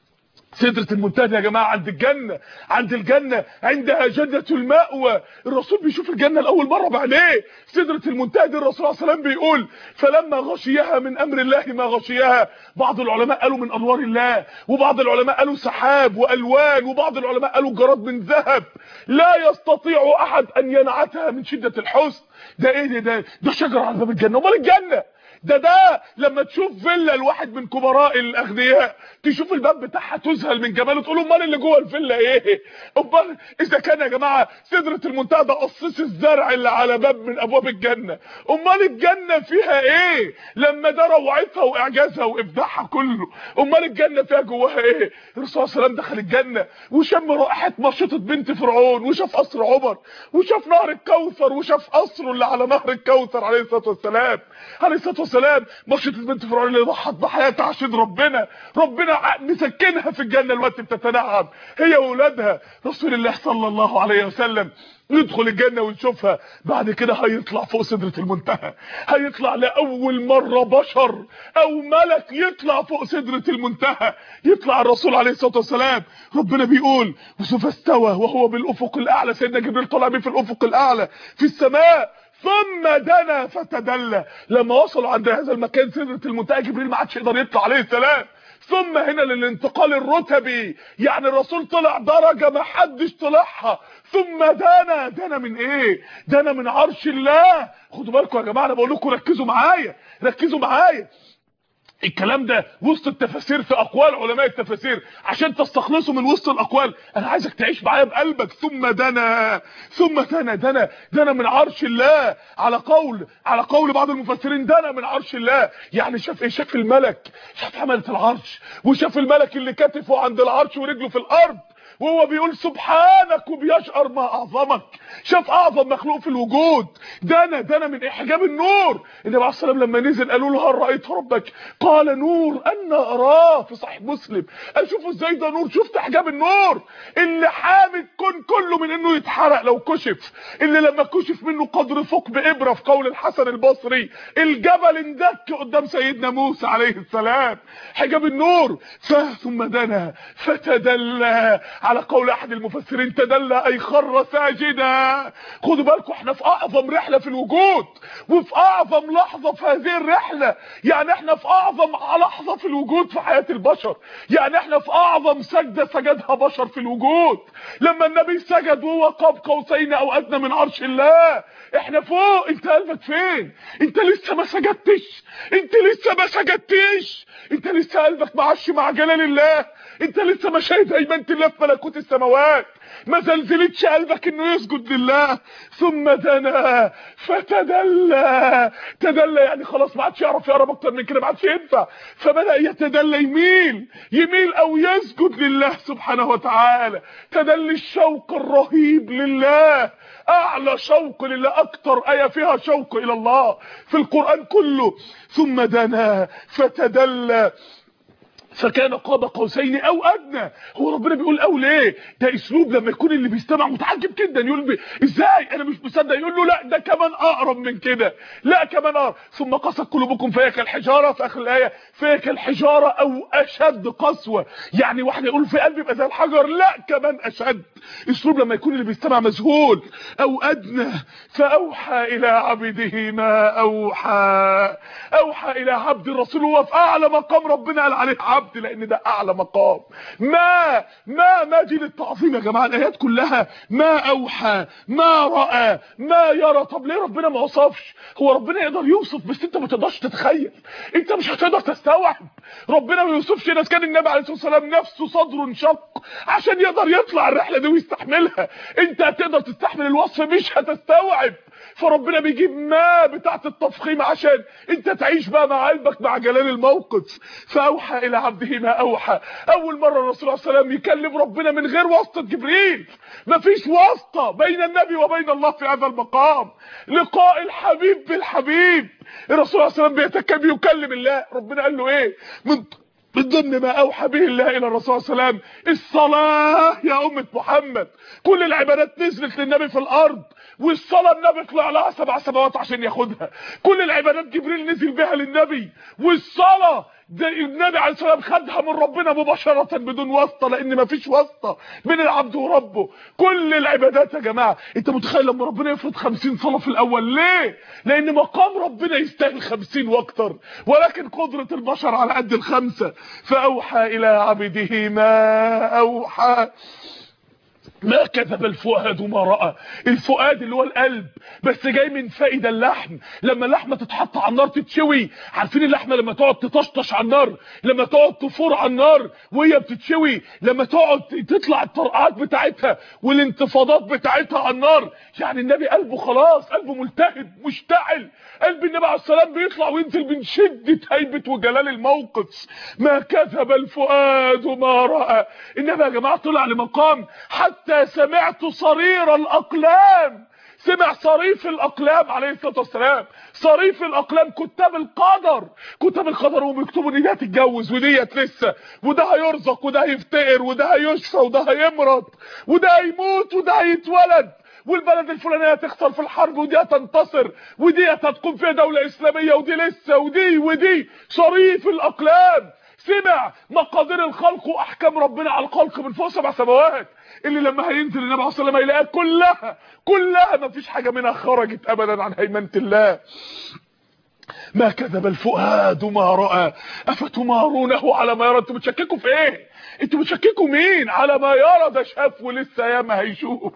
سدرة المنتهى يا جماعه عند الجنه، عند الجنه عندها جنة المأوى. الرسول بيشوف الجنه لاول مره بعينيه. سدرة المنتهى دي الرسول عليه الصلاه والسلام بيقول فلما غشيها من امر الله ما غشيها. بعض العلماء قالوا من انوار الله، وبعض العلماء قالوا سحاب والوان، وبعض العلماء قالوا جراد من ذهب لا يستطيع احد ان ينعتها من شده الحسن. ده ايه ده شجره على باب الجنه. امال الجنه ده لما تشوف فيلا الواحد من كبراء الاغنياء تشوف الباب بتاعها تذهل من جماله، تقول امال اللي جوه الفيلا ايه؟ امال اذا كان يا جماعه سدره المنتهى ده قصيص الزرع اللي على باب من ابواب الجنه، امال الجنه فيها ايه لما ده روعتها واعجازها وابداعها كله؟ امال الجنه فيها جواها ايه؟ الرسول صلى الله عليه وسلم دخل الجنه وشم رائحه مشيطه بنت فرعون، وشاف قصر عمر، وشاف نهر الكوثر، وشاف قصره اللي على نهر الكوثر عليه الصلاه والسلام. عليه الصلاه والسلام مشيطه بنت فرعون اللي ضحت بحياتها عشان ربنا مسكنها في الجنه الوقت بتتنعم هي واولادها. رسول الله صلى الله عليه وسلم ندخل الجنه ونشوفها. بعد كده هيطلع فوق سدره المنتهى، هيطلع لاول مره بشر او ملك يطلع فوق سدره المنتهى، يطلع الرسول عليه الصلاه والسلام. ربنا بيقول وسوف استوى وهو بالافق الاعلى، سيدنا جبريل طلع بيه في الافق الاعلى في السماء، ثم دنا فتدلى. لما وصلوا عند هذا المكان سدره المنتهى جبريل ما عادش يقدر يطلع عليه السلام. ثم هنا للانتقال الرتبي، يعني الرسول طلع درجه ما حدش طلعها. ثم دنا من ايه؟ دنا من عرش الله. خدوا بالكم يا جماعه، انا بقول لكم ركزوا معايا. الكلام ده وسط التفاسير في اقوال علماء التفاسير، عشان تستخلصوا من وسط الاقوال انا عايزك تعيش معايا بقلبك. ثم دنا من عرش الله، على قول بعض المفسرين دنا من عرش الله، يعني شاف ايه؟ شاف الملك، شاف حملة العرش، وشاف الملك اللي كتفه عند العرش ورجله في الارض وهو بيقول سبحانك وبيشعر ما اعظمك. شاف اعظم مخلوق في الوجود. دنا من حجاب النور. النبي عليه الصلاه والسلام لما نزل قالوا له هل رايت ربك؟ قال نور ان اراه، في صحيح مسلم. اشوفه ازاي ده نور؟ شفت حجاب النور اللي حامي الكون كله من انه يتحرق لو كشف، اللي لما كشف منه قدر ثقب ابره في قول الحسن البصري الجبل اندك قدام سيدنا موسى عليه السلام. حجاب النور. ثم دنا فتدلى، على قول احد المفسرين تدلى اي خر ساجدا. خدوا بالكم احنا في اعظم رحله في الوجود، وفي اعظم لحظه في هذه الرحله، يعني احنا في اعظم لحظه في الوجود في حياه البشر، يعني احنا في اعظم سجده سجدها بشر في الوجود. لما النبي سجد وهو قاب قوسين او ادنى من عرش الله. احنا فوق. انت قلبك فين؟ انت لسه ما سجدتش، انت لسه قلبك معش مع جلال الله، انت لسه ما شايف هيبه الله في ملكوت السماوات، ما زلزلتش قلبك انه يسجد لله. ثم دنا فتدلى. تدلى يعني خلاص ما عادش يعرف يقرب اكتر من كده، ما عادش ينفع، فبدا يتدلى، يميل او يسجد لله سبحانه وتعالى. تدلي الشوق الرهيب لله، اعلى شوق لله، اكتر ايه فيها شوق الى الله في القران كله. ثم دنا فتدلى فكان قاب قوسين او ادنى. هو ربنا بيقول او ليه؟ ده اسلوب لما يكون اللي بيستمع متعجب جدا يقول ازاي انا مش مصدق، يقول له لا ده كمان اقرب من كده، لا كمان اقرب. ثم قست قلوبكم فهي كالحجاره، في اخر الايه فهي كالحجاره او اشد قسوه، يعني واحد يقول في قلبي يبقى زي الحجر، لا كمان اشد. اسلوب لما يكون اللي بيستمع مذهول. او ادنى فاوحى الى عبده ما اوحى الى عبد الرسول. هو في اعلى مقام ربنا قال عليه عبد، لان ده اعلى مقام. ما دي للتعظيم يا جماعه. الايات كلها ما اوحى، ما راى، ما يرى. طب ليه ربنا ما وصفش؟ هو ربنا يقدر يوصف بس انت ما تقدرش تتخيل، انت مش هتقدر تستوعب. ربنا ما يوصفش ناس. كان النبي عليه الصلاه والسلام نفسه صدره انشق عشان يقدر يطلع الرحله دي ويستحملها. انت هتقدر تستحمل الوصف؟ مش هتستوعب. فربنا بيجيب ما بتاعت التفخيم عشان انت تعيش بقى مع قلبك مع جلال الموقف. فاوحى الى عبده ما اوحى. اول مره الرسول صلى الله عليه وسلم يكلم ربنا من غير واسطه جبريل، مفيش واسطه بين النبي وبين الله في هذا المقام. لقاء الحبيب بالحبيب. الرسول صلى الله عليه وسلم بيكلم الله. ربنا قال له ايه من ضمن ما اوحى به الله الى الرسول صلى الله عليه وسلم؟ الصلاه يا امه محمد. كل العبادات نزلت للنبي في الارض، والصلاه النبي طلع لها 7 سماوات عشان ياخدها. كل العبادات جبريل نزل بها للنبي، والصلاه ده النبي عليه الصلاه والسلام خدها من ربنا مباشره بدون واسطه، لان مفيش واسطه بين العبد وربه. كل العبادات يا جماعه، انت متخيل لما ربنا يفرض 50 صلاه في الاول؟ ليه؟ لان مقام ربنا يستاهل 50 واكتر، ولكن قدره البشر على قد الخمسه. فاوحى الى عبده ما اوحى. ما كذب الفؤاد ما رأى. الفؤاد اللي هو القلب، بس جاي من فائدة اللحم. لما اللحمة تتحط على النار تتشوي، عارفين اللحمة لما تقعد تطشطش على النار، لما تقعد تفور على النار وهي بتتشوي، لما تقعد تطلع الطرقعات بتاعتها والانتفاضات بتاعتها على النار، يعني النبي قلبه خلاص، قلبه ملتهب مشتعل. قلب النبي عليه السلام بيطلع وينزل من شدة هيبة وجلال الموقف. ما كذب الفؤاد ما رأى. النبي يا جماعة طلع لمقام حتى سمعت صرير الأقلام. سمع صريف الأقلام عليه الصلاة والسلام. صريف الأقلام، كتاب القدر، كتاب القدر وهم بيكتبوا ان دي هتتجوز وديت لسه، وده هيرزق وده هيفتقر وده هيشفى وده هيمرض وده هيموت وده هيتولد، والبلد الفلانيه هتخسر في الحرب ودي هتنتصر ودي هتقوم فيها دوله اسلاميه ودي لسه ودي. صريف الاقلام سمع مقادير الخلق واحكام ربنا على الخلق من فوق 7 سماوات، اللي لما هينزل النبي عليه الصلاه والسلام هيلاقيها كلها ما فيش حاجه منها خرجت ابدا عن هيمنه الله. ما كذب الفؤاد ما رأى افتمارونه على ما يرى. انتوا بتشككوا في ايه؟ انتوا بتشككوا مين؟ على ما يرى، ده شاف ولسه ياما هيشوف.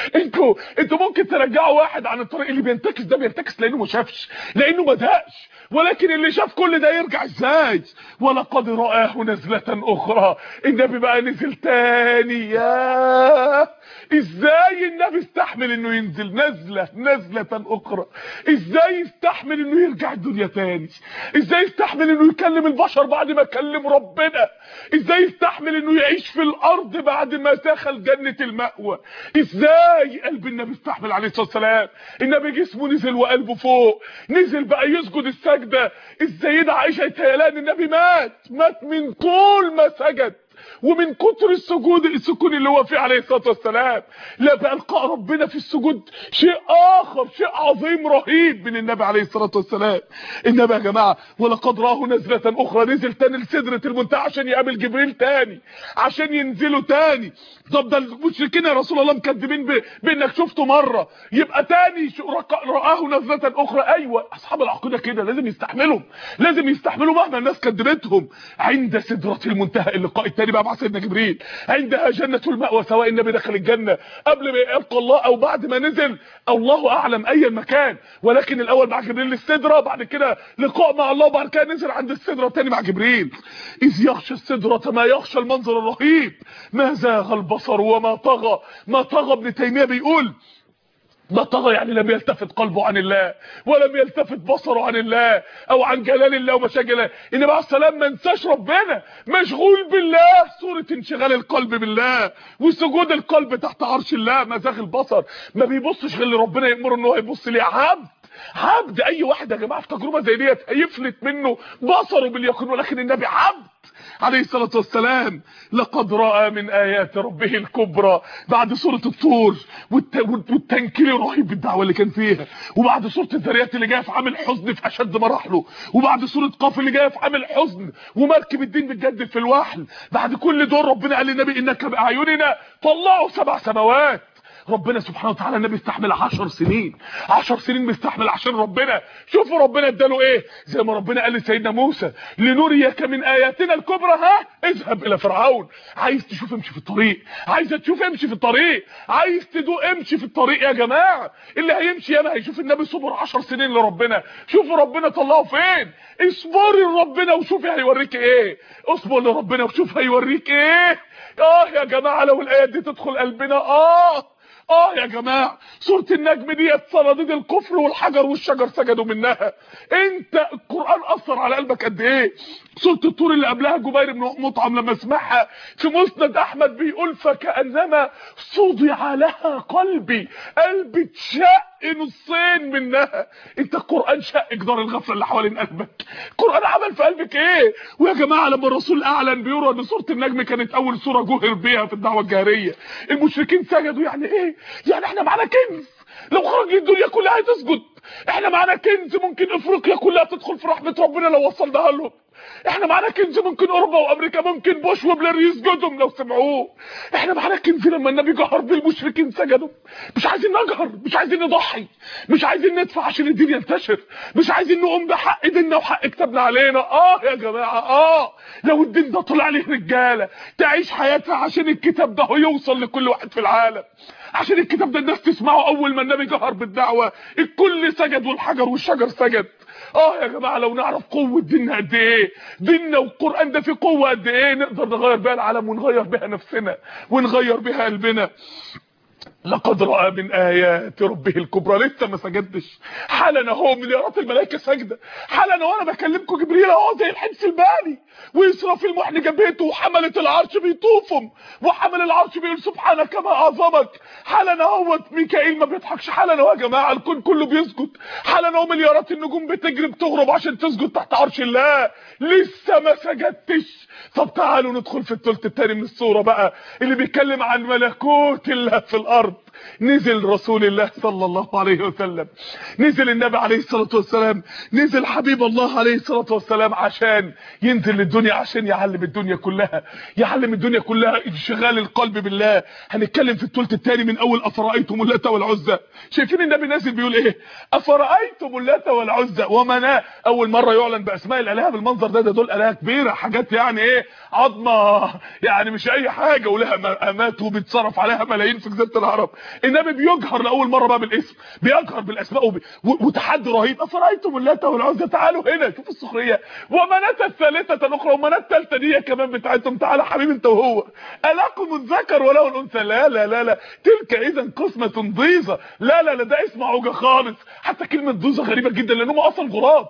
انتوا ممكن ترجعوا واحد عن الطريق. اللي بينتكس ده بينتكس لانه ما شافش، لانه ما دقش، ولكن اللي شاف كل ده يرجع ازاي؟ ولقد رآه نزلة اخرى. النبي بقى نزل تاني. ياه، ازاي النبي استحمل انه ينزل نزلة اخرى؟ ازاي يستحمل انه يرجع الدنيا تاني؟ ازاي يستحمل انه يكلم البشر بعد ما كلم ربنا؟ ازاي يستحمل انه يعيش في الارض بعد ما دخل جنة المأوى؟ ازاي قلب النبي استحمل عليه الصلاة والسلام؟ النبي جسمه نزل وقلبه فوق، نزل بقى يسجد السجدة. السيدة عائشة يتهيألها ان النبي مات من طول ما سجد ومن كتر السكون اللي هو فيه عليه الصلاه والسلام. لا بقى لقاء ربنا في السجود شيء اخر، شيء عظيم رهيب من النبي عليه الصلاه والسلام. النبي يا جماعه ولقد راه نزله اخرى، نزل تاني لسدره المنتهى عشان يقابل جبريل تاني، عشان ينزلوا تاني. طب ده المشركين يا رسول الله مكذبين بانك شفته مره، يبقى تاني راه نزله اخرى. ايوه، اصحاب العقيده كده لازم يستحملوا مهما الناس كذبتهم. عند سدره المنتهى اللقاء التاني بقى مع سيدنا جبريل، عندها جنة المأوى، سواء النبي دخل الجنة قبل ما يلقى الله او بعد ما نزل، الله اعلم اي المكان، ولكن الاول مع جبريل للسدرة، بعد كده لقاء مع الله، بعد كده نزل عند السدرة تاني مع جبريل. اذ يغشى السدرة ما يغشى، المنظر الرهيب. ما زاغ البصر وما طغى. ما طغى ابن تيمية بيقول ما طغى يعني لم يلتفت قلبه عن الله، ولم يلتفت بصره عن الله او عن جلال الله ومشاجله. النبي عليه السلام ما انساش ربنا، مشغول بالله، صورة انشغال القلب بالله وسجود القلب تحت عرش الله. ما زاغ البصر، ما بيبصش غير اللي ربنا يأمره ان هو يبص ليه. عبد اي واحد يا جماعه في تجربه زي ديت هيفلت منه بصره باليقين، ولكن النبي عبد عليه الصلاه والسلام. لقد راى من ايات ربه الكبرى، بعد سوره الطور والتنكيل الرهيب بالدعوه اللي كان فيها، وبعد سوره الذريات اللي جايه في عام الحزن في اشد مراحله، وبعد سوره قاف اللي جايه في عام الحزن ومركب الدين بتجدد في الوحل. بعد كل دول ربنا قال للنبي انك باعيننا طلعوا 7 سماوات. ربنا سبحانه وتعالى النبي استحمل 10 سنين، 10 سنين بيستحمل عشان ربنا. شوفوا ربنا اداله ايه، زي ما ربنا قال لسيدنا موسى لنريك من اياتنا الكبرى، اذهب الى فرعون. عايز تشوف امشي في الطريق، عايز تشوف امشي في الطريق، عايز تدوق امشي في الطريق. يا جماعه اللي هيمشي ياما هيشوف النبي صبر 10 سنين لربنا. شوفوا ربنا طلعه فين. اصبري لربنا وشوفي هيوريك ايه، اصبر لربنا وشوف هيوريك ايه. يا جماعه لو الايات دي تدخل قلبنا، يا جماعه سوره النجم ديت صناديد الكفر والحجر والشجر سجدوا منها. انت القران اثر على قلبك قد ايه؟ سوره الطور اللي قبلها جبير بن مطعم لما سمعها في مسند احمد بيقول فكانما صدع لها قلبي اتشق نصين منها. انت القران شق جدار الغفله اللي حوالين قلبك. القران عمل في قلبك ايه؟ ويا جماعه لما الرسول اعلن بيقول ان سوره النجم كانت اول سوره جهر بيها في الدعوه الجاهريه، المشركين سجدوا. يعني ايه؟ يعني احنا معانا كنز لو خرج الدنيا كلها هتسجد. احنا معانا كنز ممكن افريقيا كلها تدخل في رحمه ربنا لو وصلناها لهم. احنا معانا كنز ممكن اوروبا وامريكا ممكن بوش وبلير يسجدوا لو سمعوه. احنا معانا كنز لما النبي جهر بالمشركين سجدوا. مش عايزين نجهر، مش عايزين نضحي، مش عايزين ندفع عشان الدين ينتشر، مش عايزين نقوم بحق ديننا وحق كتابنا علينا. يا جماعه لو الدين ده طلع عليه رجاله تعيش حياتها عشان الكتاب ده يوصل لكل واحد في العالم، عشان الكتاب ده الناس تسمعه. اول ما النبي جهر بالدعوه الكل سجد والحجر والشجر سجد. يا جماعه لو نعرف قوه ديننا قد ايه، ديننا والقران ده فيه قوه قد ايه، نقدر نغير بيها العالم ونغير بيها نفسنا ونغير بيها قلبنا. لقد رأى من آيات ربه الكبرى. لسه ما سجدش، حالا اهو مليارات الملائكه ساجده، حالا وانا بكلمكم جبريل اهو زي الحبس البالي وإسرافيل محن جبهته وحملة العرش بيطوفهم وحمل العرش بيقول سبحانك ما اعظمك، حالا اهو ميكائيل ما بيضحكش، حالا اهو يا جماعه الكون كله بيسجد، حالا اهو مليارات النجوم بتجري بتغرب عشان تسجد تحت عرش الله. لسه ما سجدتش. طب تعالوا ندخل في الثلث الثاني من السوره بقى اللي بيتكلم عن ملكوت الله في الارض. نزل رسول الله صلى الله عليه وسلم، نزل النبي عليه الصلاة والسلام، نزل حبيب الله عليه الصلاة والسلام عشان ينزل للدنيا، عشان يعلم الدنيا كلها، يعلم الدنيا كلها انشغال القلب بالله. هنتكلم في الثلث الثاني من اول افرأيتم اللات والعزى. شايفين النبي نازل بيقول ايه؟ افرأيتم اللات والعزى ومناه. اول مرة يعلن باسماء الالهه بالمنظر ده دول الهه كبيرة، حاجات يعني ايه، عظمة يعني مش اي حاجة، ولها مقامات وبيتصرف عليها ملايين في جزيرة العرب. النبي بيجهر لاول مره بقى بالاسم، بيجهر بالاسماء وتحدي رهيب. افرايتم اللات والعزى، تعالوا هنا شوفوا السخريه، ومناه الثالثه الاخرى، ومناه الثالثه دي كمان بتاعتهم. تعالى حبيبي انت وهو، الاكم الذكر وله الانثى. لا لا لا لا، تلك اذا قسمه ضيزه. لا لا لا، ده اسم عوجه خالص. حتى كلمه ضيزه غريبه جدا لانهم اصلا غراب.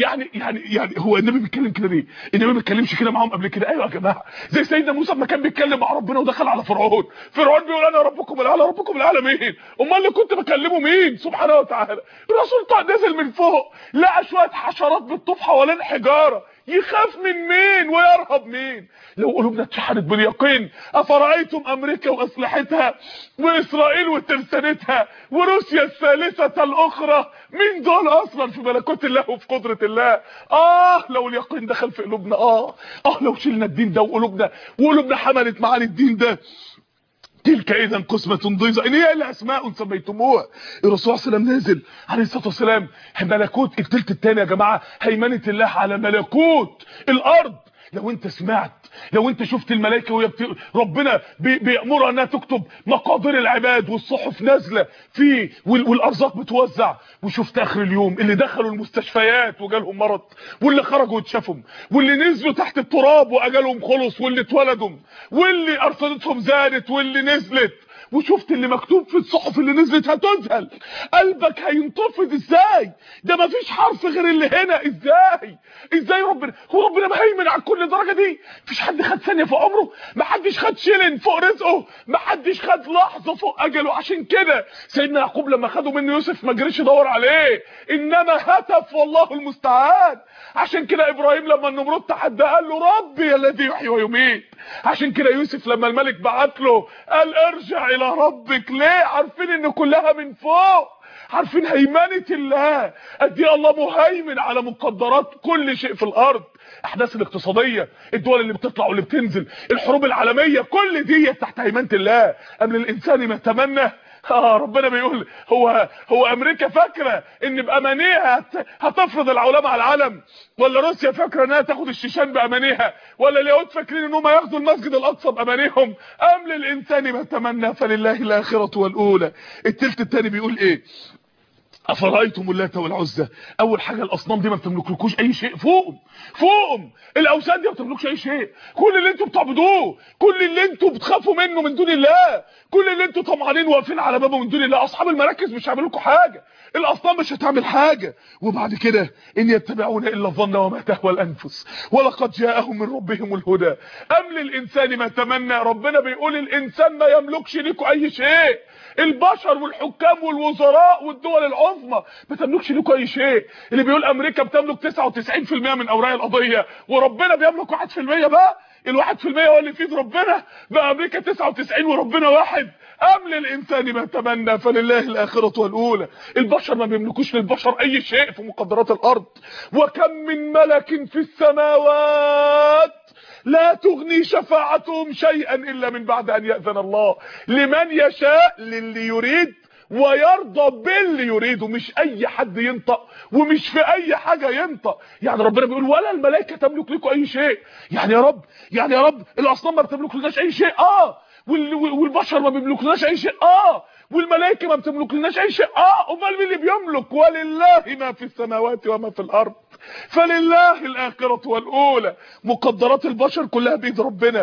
يعني هو النبي بيتكلم كده ليه؟ النبي ما بيتكلمش كده معاهم قبل كده؟ ايوه يا جماعه، زي سيدنا موسى لما كان بيتكلم مع ربنا ودخل على فرعون بيقول انا ربكم الاعلى، ربكم الاعلى مين؟ امال اللي كنت بكلمه مين؟ سبحانه وتعالى. الرسول طلع نزل من فوق لقى شويه حشرات بتطوف حوالين حجاره، يخاف من مين ويرهب مين؟ لو قلوبنا اتشحنت باليقين. افرايتم امريكا واسلحتها واسرائيل وترسانتها وروسيا الثالثه الاخرى، مين دول اصلا في ملكوت الله وفي قدره الله؟ لو اليقين دخل في قلوبنا، لو شلنا الدين ده وقلوبنا حملت معاني الدين ده. تلك اذا قسمه ضيزى ان هي الا اسماء سميتموها. الرسول صلى الله عليه وسلم نازل عليه الصلاه والسلام ملكوت الثلث الثاني يا جماعه، هيمنه الله على ملكوت الارض. لو انت سمعت، لو انت شفت الملائكه وهي ربنا بيامرها انها تكتب مقادير العباد والصحف نازله فيه والارزاق بتوزع، وشفت اخر اليوم اللي دخلوا المستشفيات وجالهم مرض، واللي خرجوا واتشافوا، واللي نزلوا تحت التراب واجالهم خلص، واللي اتولدوا، واللي ارصدتهم زادت واللي نزلت، وشفت اللي مكتوب في الصحف اللي نزلت، هتذهل. قلبك هينتفض. ازاي ده مفيش حرف غير اللي هنا؟ ازاي ربنا مهيمن على كل درجه دي؟ مفيش حد خد ثانيه في عمره، محدش خد شيلن فوق رزقه، محدش خد لحظه فوق اجله. عشان كده سيدنا يعقوب لما خدوا منه يوسف ما جريش يدور عليه، انما هتف والله المستعان. عشان كده ابراهيم لما النمرود تحدى قال له ربي الذي يحيي ويميت. عشان كده يوسف لما الملك بعت له قال ارجع الى ربك. ليه؟ عارفين ان كلها من فوق، عارفين هيمنه الله قد ايه الله مهيمن على مقدرات كل شيء في الارض. احداث الاقتصاديه، الدول اللي بتطلع واللي بتنزل، الحروب العالميه، كل دي تحت هيمنه الله. ام للانسان ما تمنى. ربنا بيقول هو امريكا فاكره ان بامانيها هتفرض العولمه على العالم، ولا روسيا فاكره انها تاخد الشيشان بامانيها، ولا اليهود فاكرين انهم ياخدوا المسجد الاقصى بامانيهم؟ ام للانسان ما تمنى فلله الاخره والاولى. التلت الثاني بيقول ايه؟ افرايتم اللات والعزى. اول حاجه الاصنام دي ما بتملكلكوش اي شيء، فوقهم الاوثان دي ما بتملكش اي شيء. كل اللي انتوا بتعبدوه، كل اللي انتوا بتخافوا منه من دون الله، كل اللي انتوا طمعانين واقفين على بابه من دون الله، اصحاب المراكز مش هيعملوا لكم حاجه، الاصنام مش هتعمل حاجه. وبعد كده ان يتبعون الا الظن وما تهوى الانفس ولقد جاءهم من ربهم الهدى. ام للانسان ما تمنى. ربنا بيقول الانسان ما يملكش لكم اي شيء، البشر والحكام والوزراء والدول العظمى ما تملكش لكم اي شيء. اللي بيقول امريكا بتملك 99% من اوراق القضيه وربنا بيملك 1%، بقى ال1% هو اللي في ايد ربنا. بقى امريكا 99 وربنا واحد. ام للانسان ما تمنى فلله الاخره والاولى. البشر ما بيملكوش للبشر اي شيء في مقدرات الارض. وكم من ملك في السماوات لا تغني شفاعتهم شيئا الا من بعد ان يأذن الله لمن يشاء للي يريد ويرضى باللي يريده. مش اي حد ينطق ومش في اي حاجه ينطق. يعني ربنا بيقول ولا الملائكه تملك لكم اي شيء. يعني يا رب الاصنام ما بتملك لناش اي شيء، والبشر ما بيملكوناش اي شيء، والملائكه ما بتملك لناش اي شيء، امال مين اللي بيملك؟ ولله ما في السماوات وما في الارض فلله الاخره والاولى. مقدرات البشر كلها بايد ربنا.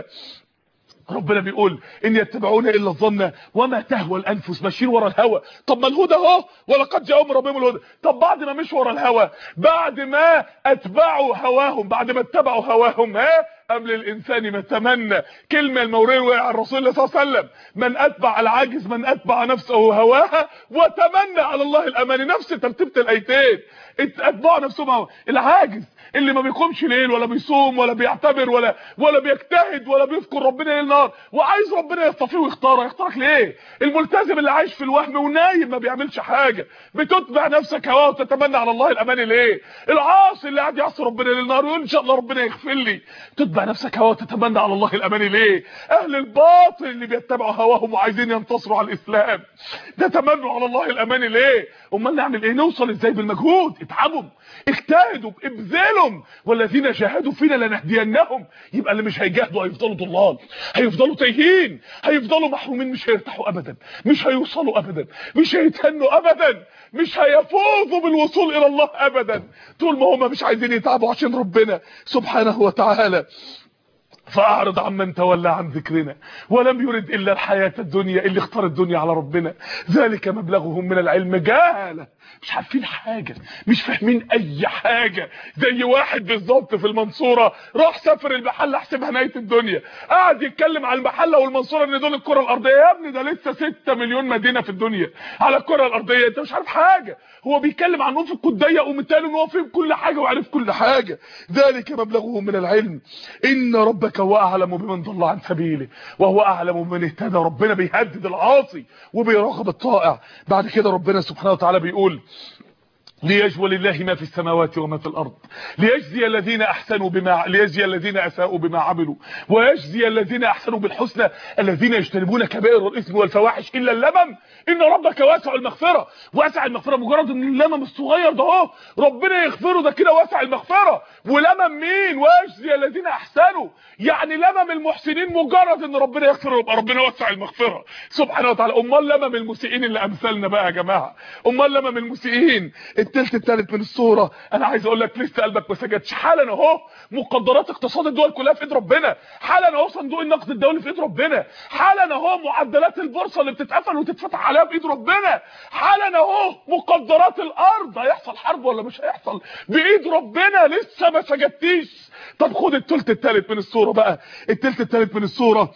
ربنا بيقول ان يتبعون الا الظن وما تهوى الانفس، ماشيين ورا الهوى. طب ما الهدى اهو ولقد جاءهم ربهم الهدى. طب بعد ما مشوا ورا الهوى، بعد ما اتبعوا هواهم، بعد ما اتبعوا هواهم، ام للانسان ما تمنى. كلمه الموريه وقع على الرسول الله صلى الله عليه وسلم، من اتبع العاجز من اتبع نفسه هواها وتمنى على الله الاماني. نفس ترتيبه الايتين، اتبعوا نفسهم. العاجز اللي ما بيقومش ليل ولا بيصوم ولا بيعتبر ولا بيجتهد ولا بيذكر ربنا ليل نهار، وعايز ربنا يصطفيه ويختاره، يختارك ليه؟ الملتزم اللي عايش في الوهم ونايم ما بيعملش حاجه، بتتبع نفسك هواه وتتمنى على الله الاماني ليه؟ العاصي اللي قاعد يعصي ربنا ليل نهار ويقول ان شاء الله ربنا يغفر لي، تتبع نفسك هواه وتتمنى على الله الاماني ليه؟ اهل الباطل اللي بيتبعوا هواهم وعايزين ينتصروا على الاسلام، ده تمنوا على الله الاماني ليه؟ امال نعمل ايه؟ نوصل ازاي؟ بالمجهود. اتعبوا، اجتهدوا، ابذلوا، والذين جاهدوا فينا لنهدينهم. يبقى اللي مش هيجاهدوا هيفضلوا ضلال، هيفضلوا تايهين، هيفضلوا محرومين، مش هيرتاحوا ابدا، مش هيوصلوا ابدا، مش هيتهنوا ابدا، مش هيفوزوا بالوصول الى الله ابدا طول ما هم مش عايزين يتعبوا عشان ربنا سبحانه وتعالى. فاعرض عمن تولى عن ذكرنا ولم يرد الا الحياه الدنيا. اللي اختار الدنيا على ربنا ذلك مبلغهم من العلم جهله، مش عارفين حاجه، مش فاهمين اي حاجه. زي واحد بالظبط في المنصوره راح سافر المحله حسبها نهايه الدنيا، قاعد يتكلم على المحله والمنصوره ان دول الكره الارضيه. يا ابني ده لسه 6 مليون مدينه في الدنيا على الكره الارضيه، انت مش عارف حاجه. هو بيتكلم عن افق الضيق ومثال ان هو فهم كل حاجه وعارف كل حاجه. ذلك مبلغهم من العلم ان ربك هو اعلم بمن ضل عن سبيله وهو اعلم بمن اهتدى. ربنا بيهدد العاصي وبيراقب الطائع. بعد كده ربنا سبحانه وتعالى بيقول ليجزي لله ما في السماوات وما في الارض ليجزي الذين اساءوا بما عملوا ويجزي الذين احسنوا بالحسنى الذين يجتنبون كبائر الاثم والفواحش الا اللمم ان ربك واسع المغفره. واسع المغفره مجرد ان اللمم الصغير ده اهو ربنا يغفره، ده كده واسع المغفره. ولمم مين؟ ويجزي الذين احسنوا، يعني لمم المحسنين مجرد ان ربنا يغفر يبقى ربنا واسع المغفره سبحانه وتعالى. امال لمم المسيئين اللي امثالنا بقى يا جماعه، امال لمم المسيئين. الثلث الثالث من الصوره انا عايز اقول لك لسه قلبك ما سجدش. حالا اهو مقدرات اقتصاد الدول كلها في ايد ربنا، حالا اهو صندوق النقد الدولي في ايد ربنا، حالا اهو معدلات البورصه اللي بتتقفل وتتفتح عليها بايد ربنا، حالا اهو مقدرات الارض. هيحصل حرب ولا مش هيحصل؟ بايد ربنا. لسه ما سجدتيش. طب خد الثلث الثالث من الصوره بقى. الثلث الثالث من الصوره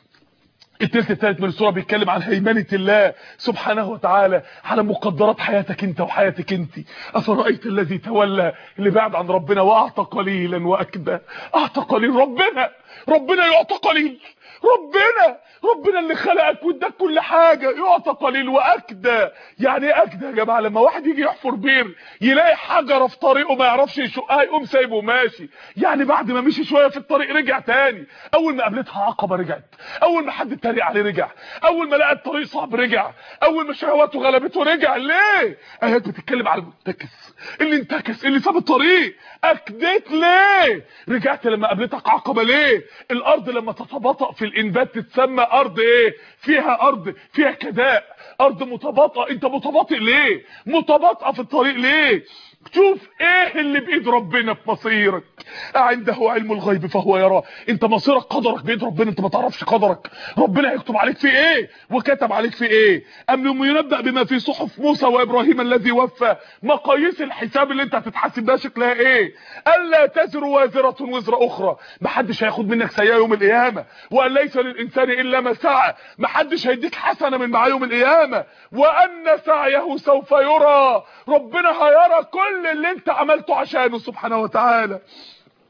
بيتكلم عن هيمنة الله سبحانه وتعالى على مقدرات حياتك انت وحياتك انت. افرأيت الذي تولى، اللي بعد عن ربنا واعطى قليلا واكدى. اعطى قليل، ربنا يعطى قليل. ربنا اللي خلقك واداك كل حاجه يعطى قليل واكدى. يعني ايه اكدى يا جماعه؟ لما واحد يجي يحفر بير يلاقي حجره في طريقه ما يعرفش يشقها يقوم سايبه ماشي. يعني بعد ما مشي شويه في الطريق رجع تاني. اول ما قابلتها عقبه رجعت، اول ما حد اتريق عليه رجع، اول ما لقى الطريق صعب رجع، اول ما شهواته غلبته رجع. ليه؟ ايات بتتكلم على المنتكس، اللي انتكس، اللي ساب الطريق. اكدت ليه؟ رجعت لما قابلتك عقبه ليه؟ الارض لما تتباطأ في الانبات تتسمى ارض ايه؟ فيها كداء، ارض متباطئه. انت متباطئ ليه؟ متباطئه في الطريق ليه؟ شوف ايه اللي بايد ربنا في مصيرك. عنده علم الغيب فهو يراه. انت مصيرك قدرك بايد ربنا، انت ما تعرفش قدرك. ربنا هيكتب عليك في ايه وكتب عليك في ايه. ام ينبأ بما في صحف موسى وابراهيم الذي وفى. مقاييس الحساب اللي انت هتتحاسب بيها شكلها ايه؟ الا تزر وازره وزر اخرى. محدش هياخد منك سيئه يوم القيامه. وان ليس للانسان الا ما سعى. محدش هيديك حسنه من معاه يوم القيامه. وان سعيه سوف يرى. ربنا هيرى كل اللي انت عملته عشانه سبحانه وتعالى.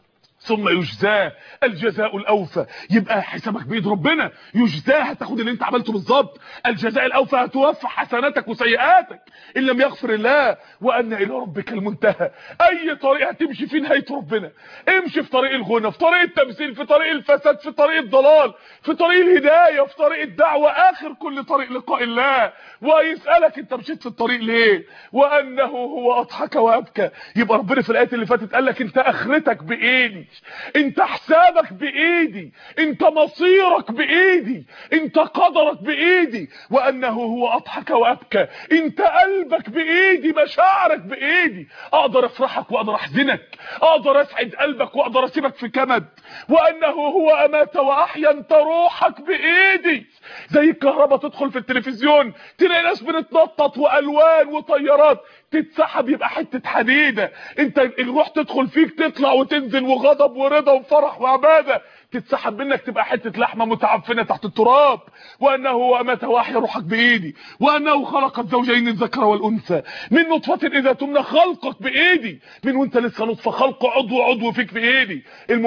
ثم يجزاه الجزاء الاوفى. يبقى حسابك بايد ربنا، يجزاه هتاخد اللي انت عملته بالظبط، الجزاء الاوفى هتوفى حسناتك وسيئاتك ان لم يغفر الله، وان الى ربك المنتهى. اي طريق هتمشي فيه نهايه ربنا، امشي في طريق الغنى، في طريق التمثيل، في طريق الفساد، في طريق الضلال، في طريق الهدايه، في طريق الدعوه، اخر كل طريق لقاء الله. ويسالك انت مشيت في الطريق ليه؟ وانه هو اضحك وابكى. يبقى ربنا في الايات اللي فاتت قال لك انت اخرتك بايدي، انت حسابك بايدي، انت مصيرك بايدي، انت قدرك بايدي. وانه هو اضحك وابكى، انت قلبك بايدي، مشاعرك بايدي. اقدر افرحك واقدر احزنك، اقدر اسعد قلبك واقدر اسيبك في كمد. وانه هو امات واحيا، انت روحك بايدي. زي الكهرباء تدخل في التلفزيون تلاقي ناس بتتنطط والوان وطيارات، تتسحب يبقى حته حديده. انت الروح تدخل فيك تطلع وتنزل، وغضب ورضا وفرح وعباده، تتسحب منك تبقى حته لحمه متعفنه تحت التراب. وانه هو امات واحيا، روحك بايدي. وانه خلق الزوجين الذكر والانثى من نطفه اذا تمنى، خلقك بايدي، من وانت لسه نطفه، خلق عضو فيك بايدي.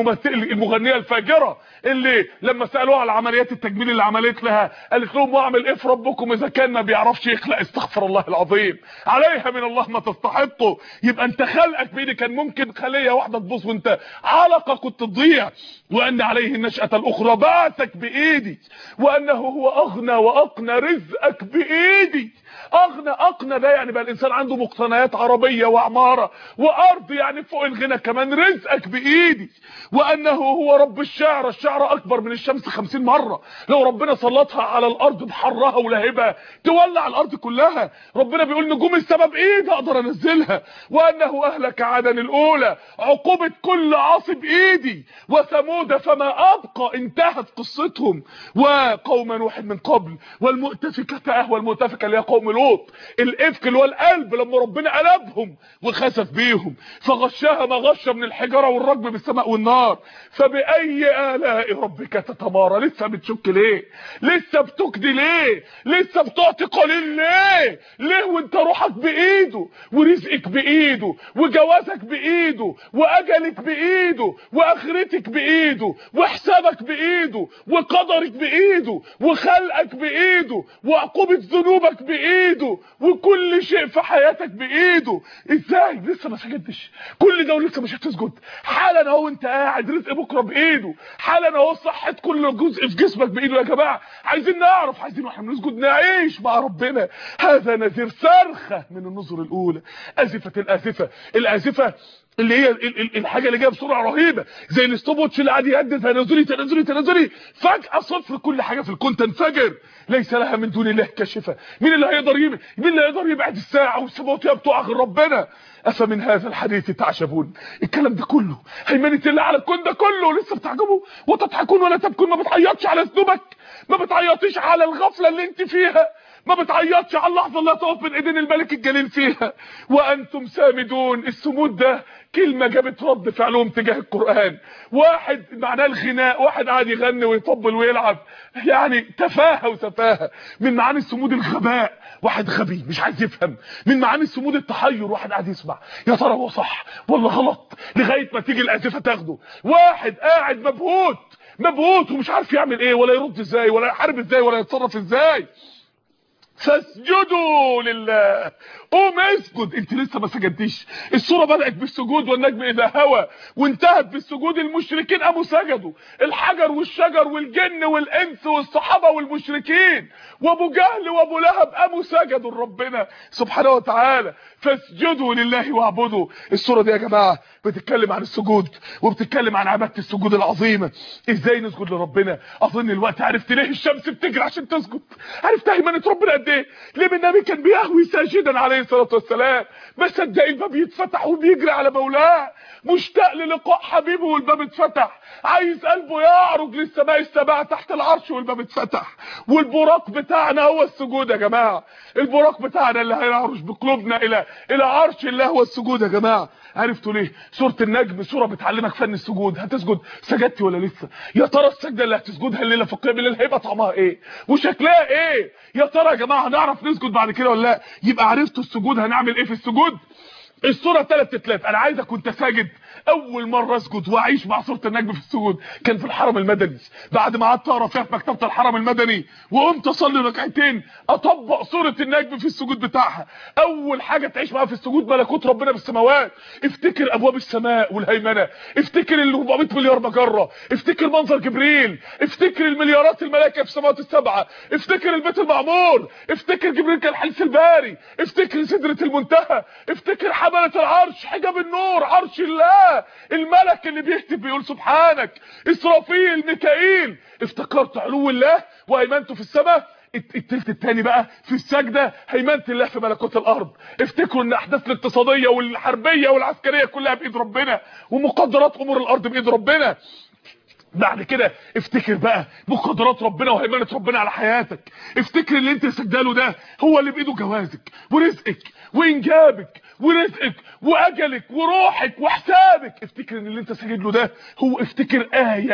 المغنيه الفاجره اللي لما سالوها على عمليات التجميل اللي عملت لها، قالت لهم واعمل ايه في ربكم اذا كان ما بيعرفش يخلق؟ استغفر الله العظيم، عليها من الله ما تستحقه. يبقى انت خلقك بايدي، كان ممكن خليه واحده تبوظ وانت علقه كنت تضيع. وان عليه النشأة الاخرى، بعثك بايدي. وانه هو اغنى واقنى، رزقك بايدي. اقنى ده يعني بقى الانسان عنده مقتنيات عربيه وعماره وارض، يعني فوق الغنى كمان، رزقك بايدي. وانه هو رب الشعر اكبر من الشمس 50 مره، لو ربنا سلطها على الارض بحرها ولهبها تولع الارض كلها. ربنا بيقول نجوم السماء بايدي اقدر انزلها. وانه اهلك عادا الاولى، عقوبه كل عاصي بايدي. وثمود فما ابقى، انتهت قصتهم. وقوم نوح من قبل، والمؤتفكه اهوى، المؤتفكه اللي هي قوم لوط، الافك اللي هو القلب، لما ربنا قلبهم وخسف بيهم، فغشاها ما غش من الحجاره والرجم بالسماء والنار. فباي الاء ربك تتمارى؟ لسه بتشك ليه؟ لسه بتكدي ليه؟ لسه بتعطي قليل ليه وانت روحك بايده، ورزقك بايده، وجوازك بايده، واجلك بايده، واخرتك بايده، وحسابك بايده، وقدرك بايده، وخلقك بايده، وعقوبه ذنوبك بايده، وكل شيء في حياتك بايده. ازاي لسه ما سجدتش؟ كل ده ولسه مش هتسجد؟ حالا اهو انت قاعد، رزق بكره بايده، حالا اهو صحه كل جزء في جسمك بايده. يا جماعه عايزين نعرف، عايزين واحنا بنسجد نعيش مع ربنا. هذا نذير، صرخه من النذر الاولى. ازفه الازفه، الازفه اللي هي الحاجه اللي جايه بسرعه رهيبه، زي الستوب واتش اللي قاعد يهدد تنازلي تنازلي تنازلي، فجاه صفر، كل حاجه في الكون تنفجر، ليس لها من دون الله كاشفه. مين اللي هيقدر يبعد الساعه والسماوات بتوع غير ربنا؟ افمن هذا الحديث تعجبون؟ الكلام ده كله، هيمنه الله على الكون ده كله، لسه بتعجبوا وتضحكون ولا تبكون؟ ما بتعيطش على ذنوبك؟ ما بتعيطيش على الغفله اللي انت فيها؟ ما بتعيطش على اللحظه اللي هتقف بين ايدين الملك الجليل فيها وانتم سامدون؟ السمود ده كلمه جابت رد فعلهم تجاه القران. واحد معناه الغناء، واحد قاعد يغني ويطبل ويلعب، يعني تفاهه وسفاهه. من معاني السمود الغباء، واحد غبي مش عايز يفهم. من معاني السمود التحير، واحد قاعد يسمع يا ترى هو صح ولا غلط، لغايه ما تيجي الازفه تاخده. واحد قاعد مبهوت ومش عارف يعمل ايه، ولا يرد ازاي، ولا يحارب ازاي، ولا يتصرف ازاي. فاسجدوا لله، قوم اسجد. انت لسه ما سجدتيش. السوره بدات بالسجود والنجم اذا هوى، وانتهت بالسجود. المشركين قاموا سجدوا، الحجر والشجر والجن والانس والصحابه والمشركين وابو جهل وابو لهب قاموا سجدوا لربنا سبحانه وتعالى. فاسجدوا لله واعبدوا. السوره دي يا جماعه بتتكلم عن السجود، وبتتكلم عن عباده السجود العظيمه. ازاي نسجد لربنا؟ اظن الوقت عرفت ليه الشمس بتجري عشان تسجد، عرفت هيمنه ربنا قد ايه. ليه النبي كان بيهوي ساجدا عليه الصلاه والسلام، ما صدق الباب يتفتح وبيجري على مولاه، مشتاق للقاء حبيبه والباب اتفتح، عايز قلبه يعرج للسماء السبع تحت العرش والباب اتفتح. والبراق بتاعنا هو السجود يا جماعه، البراق بتاعنا اللي هيعرج بقلوبنا الى عرش الله هو السجود يا جماعه. عرفتوا ليه سوره النجم سوره بتعلمك فن السجود؟ هتسجد؟ سجدتي ولا لسه؟ يا ترى السجده اللي هتسجدها الليله في قيام الليل هيبقى طعمها ايه وشكلها ايه؟ يا ترى يا جماعه هنعرف نسجد بعد كده ولا لا؟ يبقى عرفتوا السجود هنعمل ايه في السجود. السوره 3 تتلات. انا عايزك وانت ساجد اول مره اسجد واعيش مع سوره النجم في السجود كان في الحرم المدني، بعد ما قعدت اقرا فيها في مكتبه الحرم المدني وقمت اصلي ركعتين اطبق سوره النجم في السجود بتاعها. اول حاجه تعيش معاها في السجود ملكوت ربنا بالسماوات، افتكر ابواب السماء والهيمنه، افتكر ال 400 مليار مجره، افتكر منظر جبريل، افتكر المليارات الملائكه في السماوات السبعه، افتكر البيت المعمور، افتكر جبريل كان حلس الباري، افتكر سدره المنتهى، افتكر حمله العرش، حجاب النور، عرش الله، الملك اللي بيهتف بيقول سبحانك، اسرافيل، ميكائيل. افتكرت علو الله وهيمنته في السماء. التلت التاني بقى في السجدة هيمنة الله في ملكوت الارض. افتكروا ان الاحداث الاقتصادية والحربية والعسكرية كلها بايد ربنا، ومقدرات امور الارض بايد ربنا. بعد كده افتكر بقى مقدرات ربنا وهيمنه ربنا على حياتك. افتكر اللي انت سجداله ده هو اللي بايده جوازك ورزقك وانجابك ورزقك واجلك وروحك وحسابك. افتكر ان اللي انت ساجد له ده هو، افتكر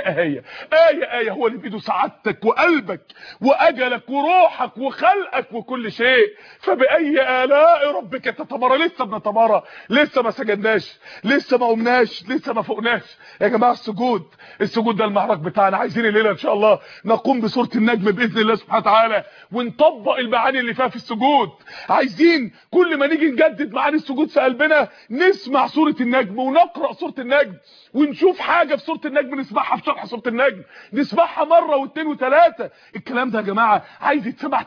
آية هو اللي بايده سعادتك وقلبك واجلك وروحك وخلقك وكل شيء. فبأي آلاء ربك تتمارى؟ لسه بنتمارى، لسه ما سجدناش، لسه ما قمناش، لسه ما فوقناش. يا جماعه السجود ده المعركه بتاعنا. عايزين الليله ان شاء الله نقوم بسوره النجم باذن الله سبحانه وتعالى ونطبق المعاني اللي فيها في السجود. عايزين كل ما نيجي نجدد معاني السجود في قلبنا نسمع سوره النجم ونقرا سوره النجم ونشوف حاجه في سوره النجم نسمعها في شرح سوره النجم، نسمعها مره واثنين وثلاثه. الكلام ده يا جماعه عايز يتسمع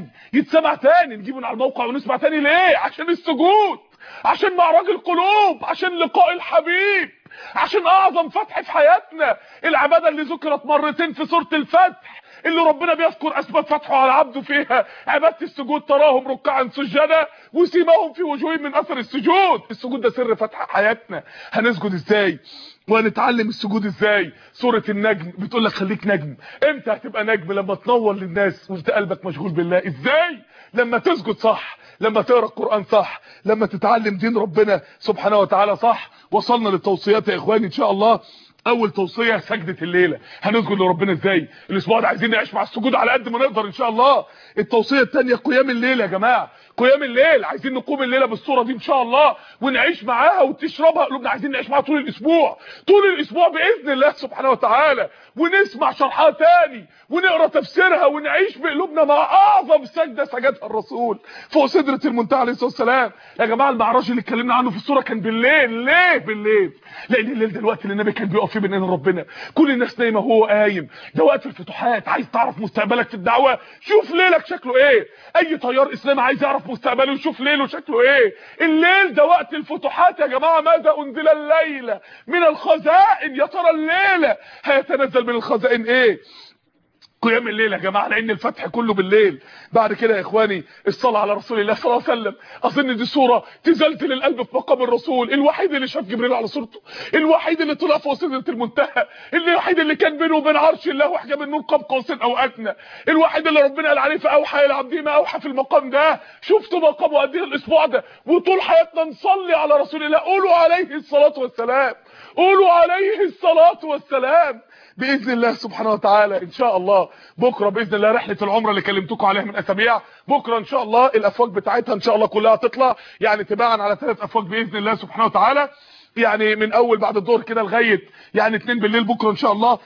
تاني، نجيبه من على الموقع ونسمع تاني. ليه؟ عشان السجود، عشان معراج القلوب، عشان لقاء الحبيب، عشان اعظم فتح في حياتنا، العباده اللي ذكرت مرتين في سوره الفتح اللي ربنا بيذكر اسباب فتحه على عبده فيها، عباده السجود. تراهم ركعا سجدا وسيماهم في وجوههم من اثر السجود. السجود ده سر فتح حياتنا. هنسجد ازاي وهنتعلم السجود ازاي؟ سوره النجم بتقول لك خليك نجم. امتى هتبقى نجم؟ لما تنور للناس وانت قلبك مشغول بالله. ازاي؟ لما تسجد صح، لما تقرا القران صح، لما تتعلم دين ربنا سبحانه وتعالى صح. وصلنا للتوصيات يا اخواني ان شاء الله. اول توصيه سجده الليله. هنسجد لربنا ازاي الاسبوع ده؟ عايزين نعيش مع السجود على قد ما نقدر ان شاء الله. التوصيه الثانيه قيام الليل يا جماعه، قيام الليل. عايزين نقوم الليله بالصوره دي ان شاء الله ونعيش معاها وتشربها قلوبنا. عايزين نعيش معاها طول الاسبوع باذن الله سبحانه وتعالى، ونسمع شرحها تاني ونقرا تفسيرها ونعيش بقلوبنا مع اعظم سجده سجدها الرسول فوق سدره المنتهى عليه الصلاه والسلام. يا جماعه المعراج اللي اتكلمنا عنه في الصوره كان بالليل. ليه بالليل؟ لان الليل ده الوقت اللي النبي كان بيقف فيه بين ايدين ربنا، كل الناس نايمه وهو قايم. ده وقت الفتوحات. عايز تعرف مستقبلك في الدعوه؟ شوف ليلك شكله ايه. اي تيار اسلامي عايز يعرف مستقبله يشوف ليله شكله ايه. الليل ده وقت الفتوحات يا جماعه. ماذا انزل الليله من الخزائن؟ يا ترى الليله هيتنزل من الخزائن ايه؟ قيام الليل يا جماعه، لان الفتح كله بالليل. بعد كده يا اخواني الصلاه على رسول الله صلى الله عليه وسلم. اظن دي صوره تزلزل القلب في مقام الرسول، الوحيد اللي شاف جبريل على صورته، الوحيد اللي طلع فوق سدره المنتهى، الوحيد اللي كان بينه وبين عرش الله وحجاب النور قاب قوسين او ادنى، الوحيد اللي ربنا قال عليه فاوحى الى عبده ما اوحى في المقام ده. شفتوا مقامه قد ايه الاسبوع ده؟ وطول حياتنا نصلي على رسول الله. قولوا عليه الصلاه والسلام، قولوا عليه الصلاه والسلام باذن الله سبحانه وتعالى. ان شاء الله بكره باذن الله رحله العمره اللي كلمتكم عليها من اسابيع، بكره ان شاء الله الافواج بتاعتها ان شاء الله كلها تطلع، يعني تباعا على 3 افواج باذن الله سبحانه وتعالى. يعني من اول بعد الظهر كده لغايه يعني 2 بالليل بكره ان شاء الله.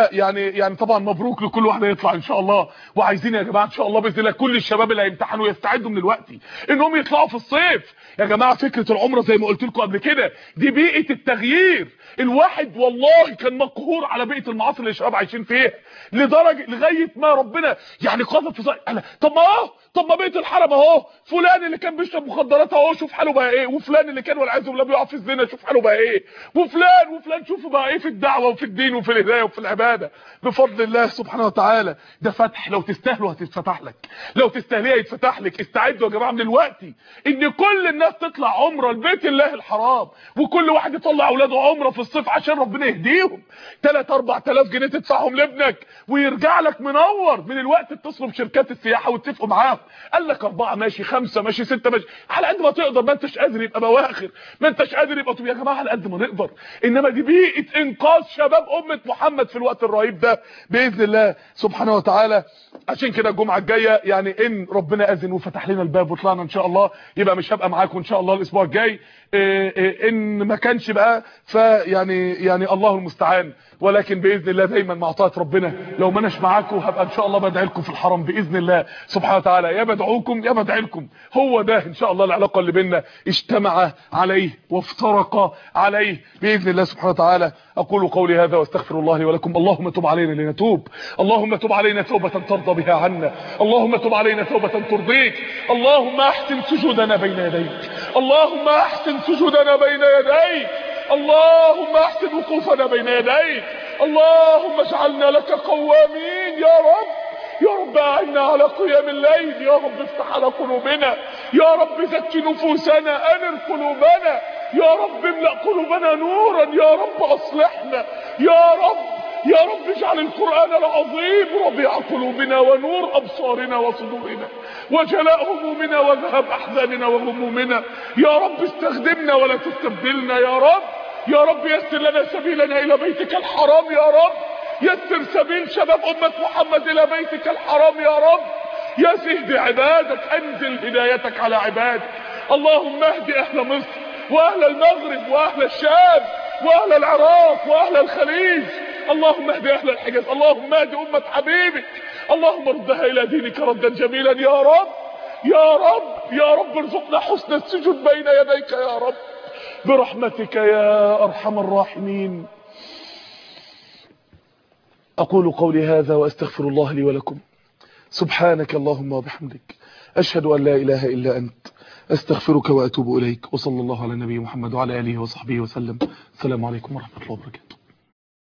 يعني طبعا مبروك لكل واحد يطلع ان شاء الله. وعايزين يا جماعه ان شاء الله باذن الله كل الشباب اللي هيمتحنوا يستعدوا من الوقت انهم يطلعوا في الصيف. يا جماعه فكره العمره زي ما قلت لكم قبل كده دي بيئه التغيير. الواحد والله كان مقهور على بيئه المعاصي اللي الشباب عايشين فيها لدرجه لغايه ما ربنا يعني قذف في طب ما بيئه الحرم اهو، فلان اللي كان بيشرب مخدرات اهو شوف حاله بقى ايه، وفلان اللي كان والعياذ بالله بيقع في الزنا شوف حاله بقى ايه، وفلان شوفوا بقى ايه في الدعوه وفي الدين وفي الهدايه وفي العباده بفضل الله سبحانه وتعالى. ده فتح لو تستاهلوا هتتفتح لك، لو تستاهليه يتفتح لك. استعدوا يا جماعه من الوقت ان كل الناس تطلع عمره لبيت الله الحرام، وكل واحد يطلع اولاده عمره في الصيف عشان ربنا يهديهم. 3-4000 جنيه تدفعهم لابنك ويرجع لك منور. من الوقت اتصلوا بشركات السياحه واتفقوا معاهم قال لك 4 ماشي، 5 ماشي، 6 ماشي، على قد ما تقدر. ما انتش قادر يبقى بواخر، ما انتش قادر يبقى طب يا جماعه على قد ما نقدر. انما دي بيئه انقاذ شباب امه محمد في الوقت الرهيب ده باذن الله سبحانه وتعالى. عشان كده الجمعه الجايه يعني ان ربنا اذن وفتح لنا الباب وطلعنا ان شاء الله، يبقى مش هبقى معاكم ان شاء الله الاسبوع الجاي. ان ما كانش بقى يعني الله المستعان. ولكن باذن الله دايما مع طاعه ربنا، لو ما اناش معاكم هبقى ان شاء الله بدعي لكم في الحرم باذن الله سبحانه وتعالى، يا بدعوكم يا بدعي لكم. هو ده ان شاء الله العلاقه اللي بيننا، اجتمع عليه وافترق عليه باذن الله سبحانه وتعالى. اقول قولي هذا واستغفر الله لي ولكم. اللهم تب علينا لنتوب، اللهم تب علينا توبه ترضى بها عنا، اللهم تب علينا توبه ترضيك. اللهم احسن سجودنا بين يديك، اللهم احسن سجودنا بين يديك، اللهم احسن وقوفنا بين يديك، اللهم اجعلنا لك قوامين يا رب. يا رب اعنا على قيام الليل، يا رب افتح على قلوبنا، يا رب زك نفوسنا، انر قلوبنا، يا رب املأ قلوبنا نورا، يا رب اصلحنا، يا رب اجعل القرآن العظيم ربيع قلوبنا ونور ابصارنا وصدورنا وجلاء همومنا وذهب احزاننا وغمومنا. يا رب استخدمنا ولا تستبدلنا يا رب. يا رب يسر لنا سبيلنا الى بيتك الحرام يا رب، يسر سبيل شباب امة محمد الى بيتك الحرام يا رب. يا سهد عبادك، انزل هدايتك على عبادك. اللهم اهد اهل مصر واهل المغرب واهل الشام واهل العراق واهل الخليج. اللهم اهد اهل الحجاز، اللهم اهد امة حبيبك، اللهم ردها الى دينك ردا جميلا يا رب. يا رب يا رب ارزقنا حسن السجود بين يديك يا رب برحمتك يا ارحم الراحمين. اقول قولي هذا واستغفر الله لي ولكم. سبحانك اللهم وبحمدك، اشهد ان لا اله الا انت، استغفرك واتوب اليك. وصلى الله على نبي محمد وعلى اله وصحبه وسلم. السلام عليكم ورحمة الله وبركاته.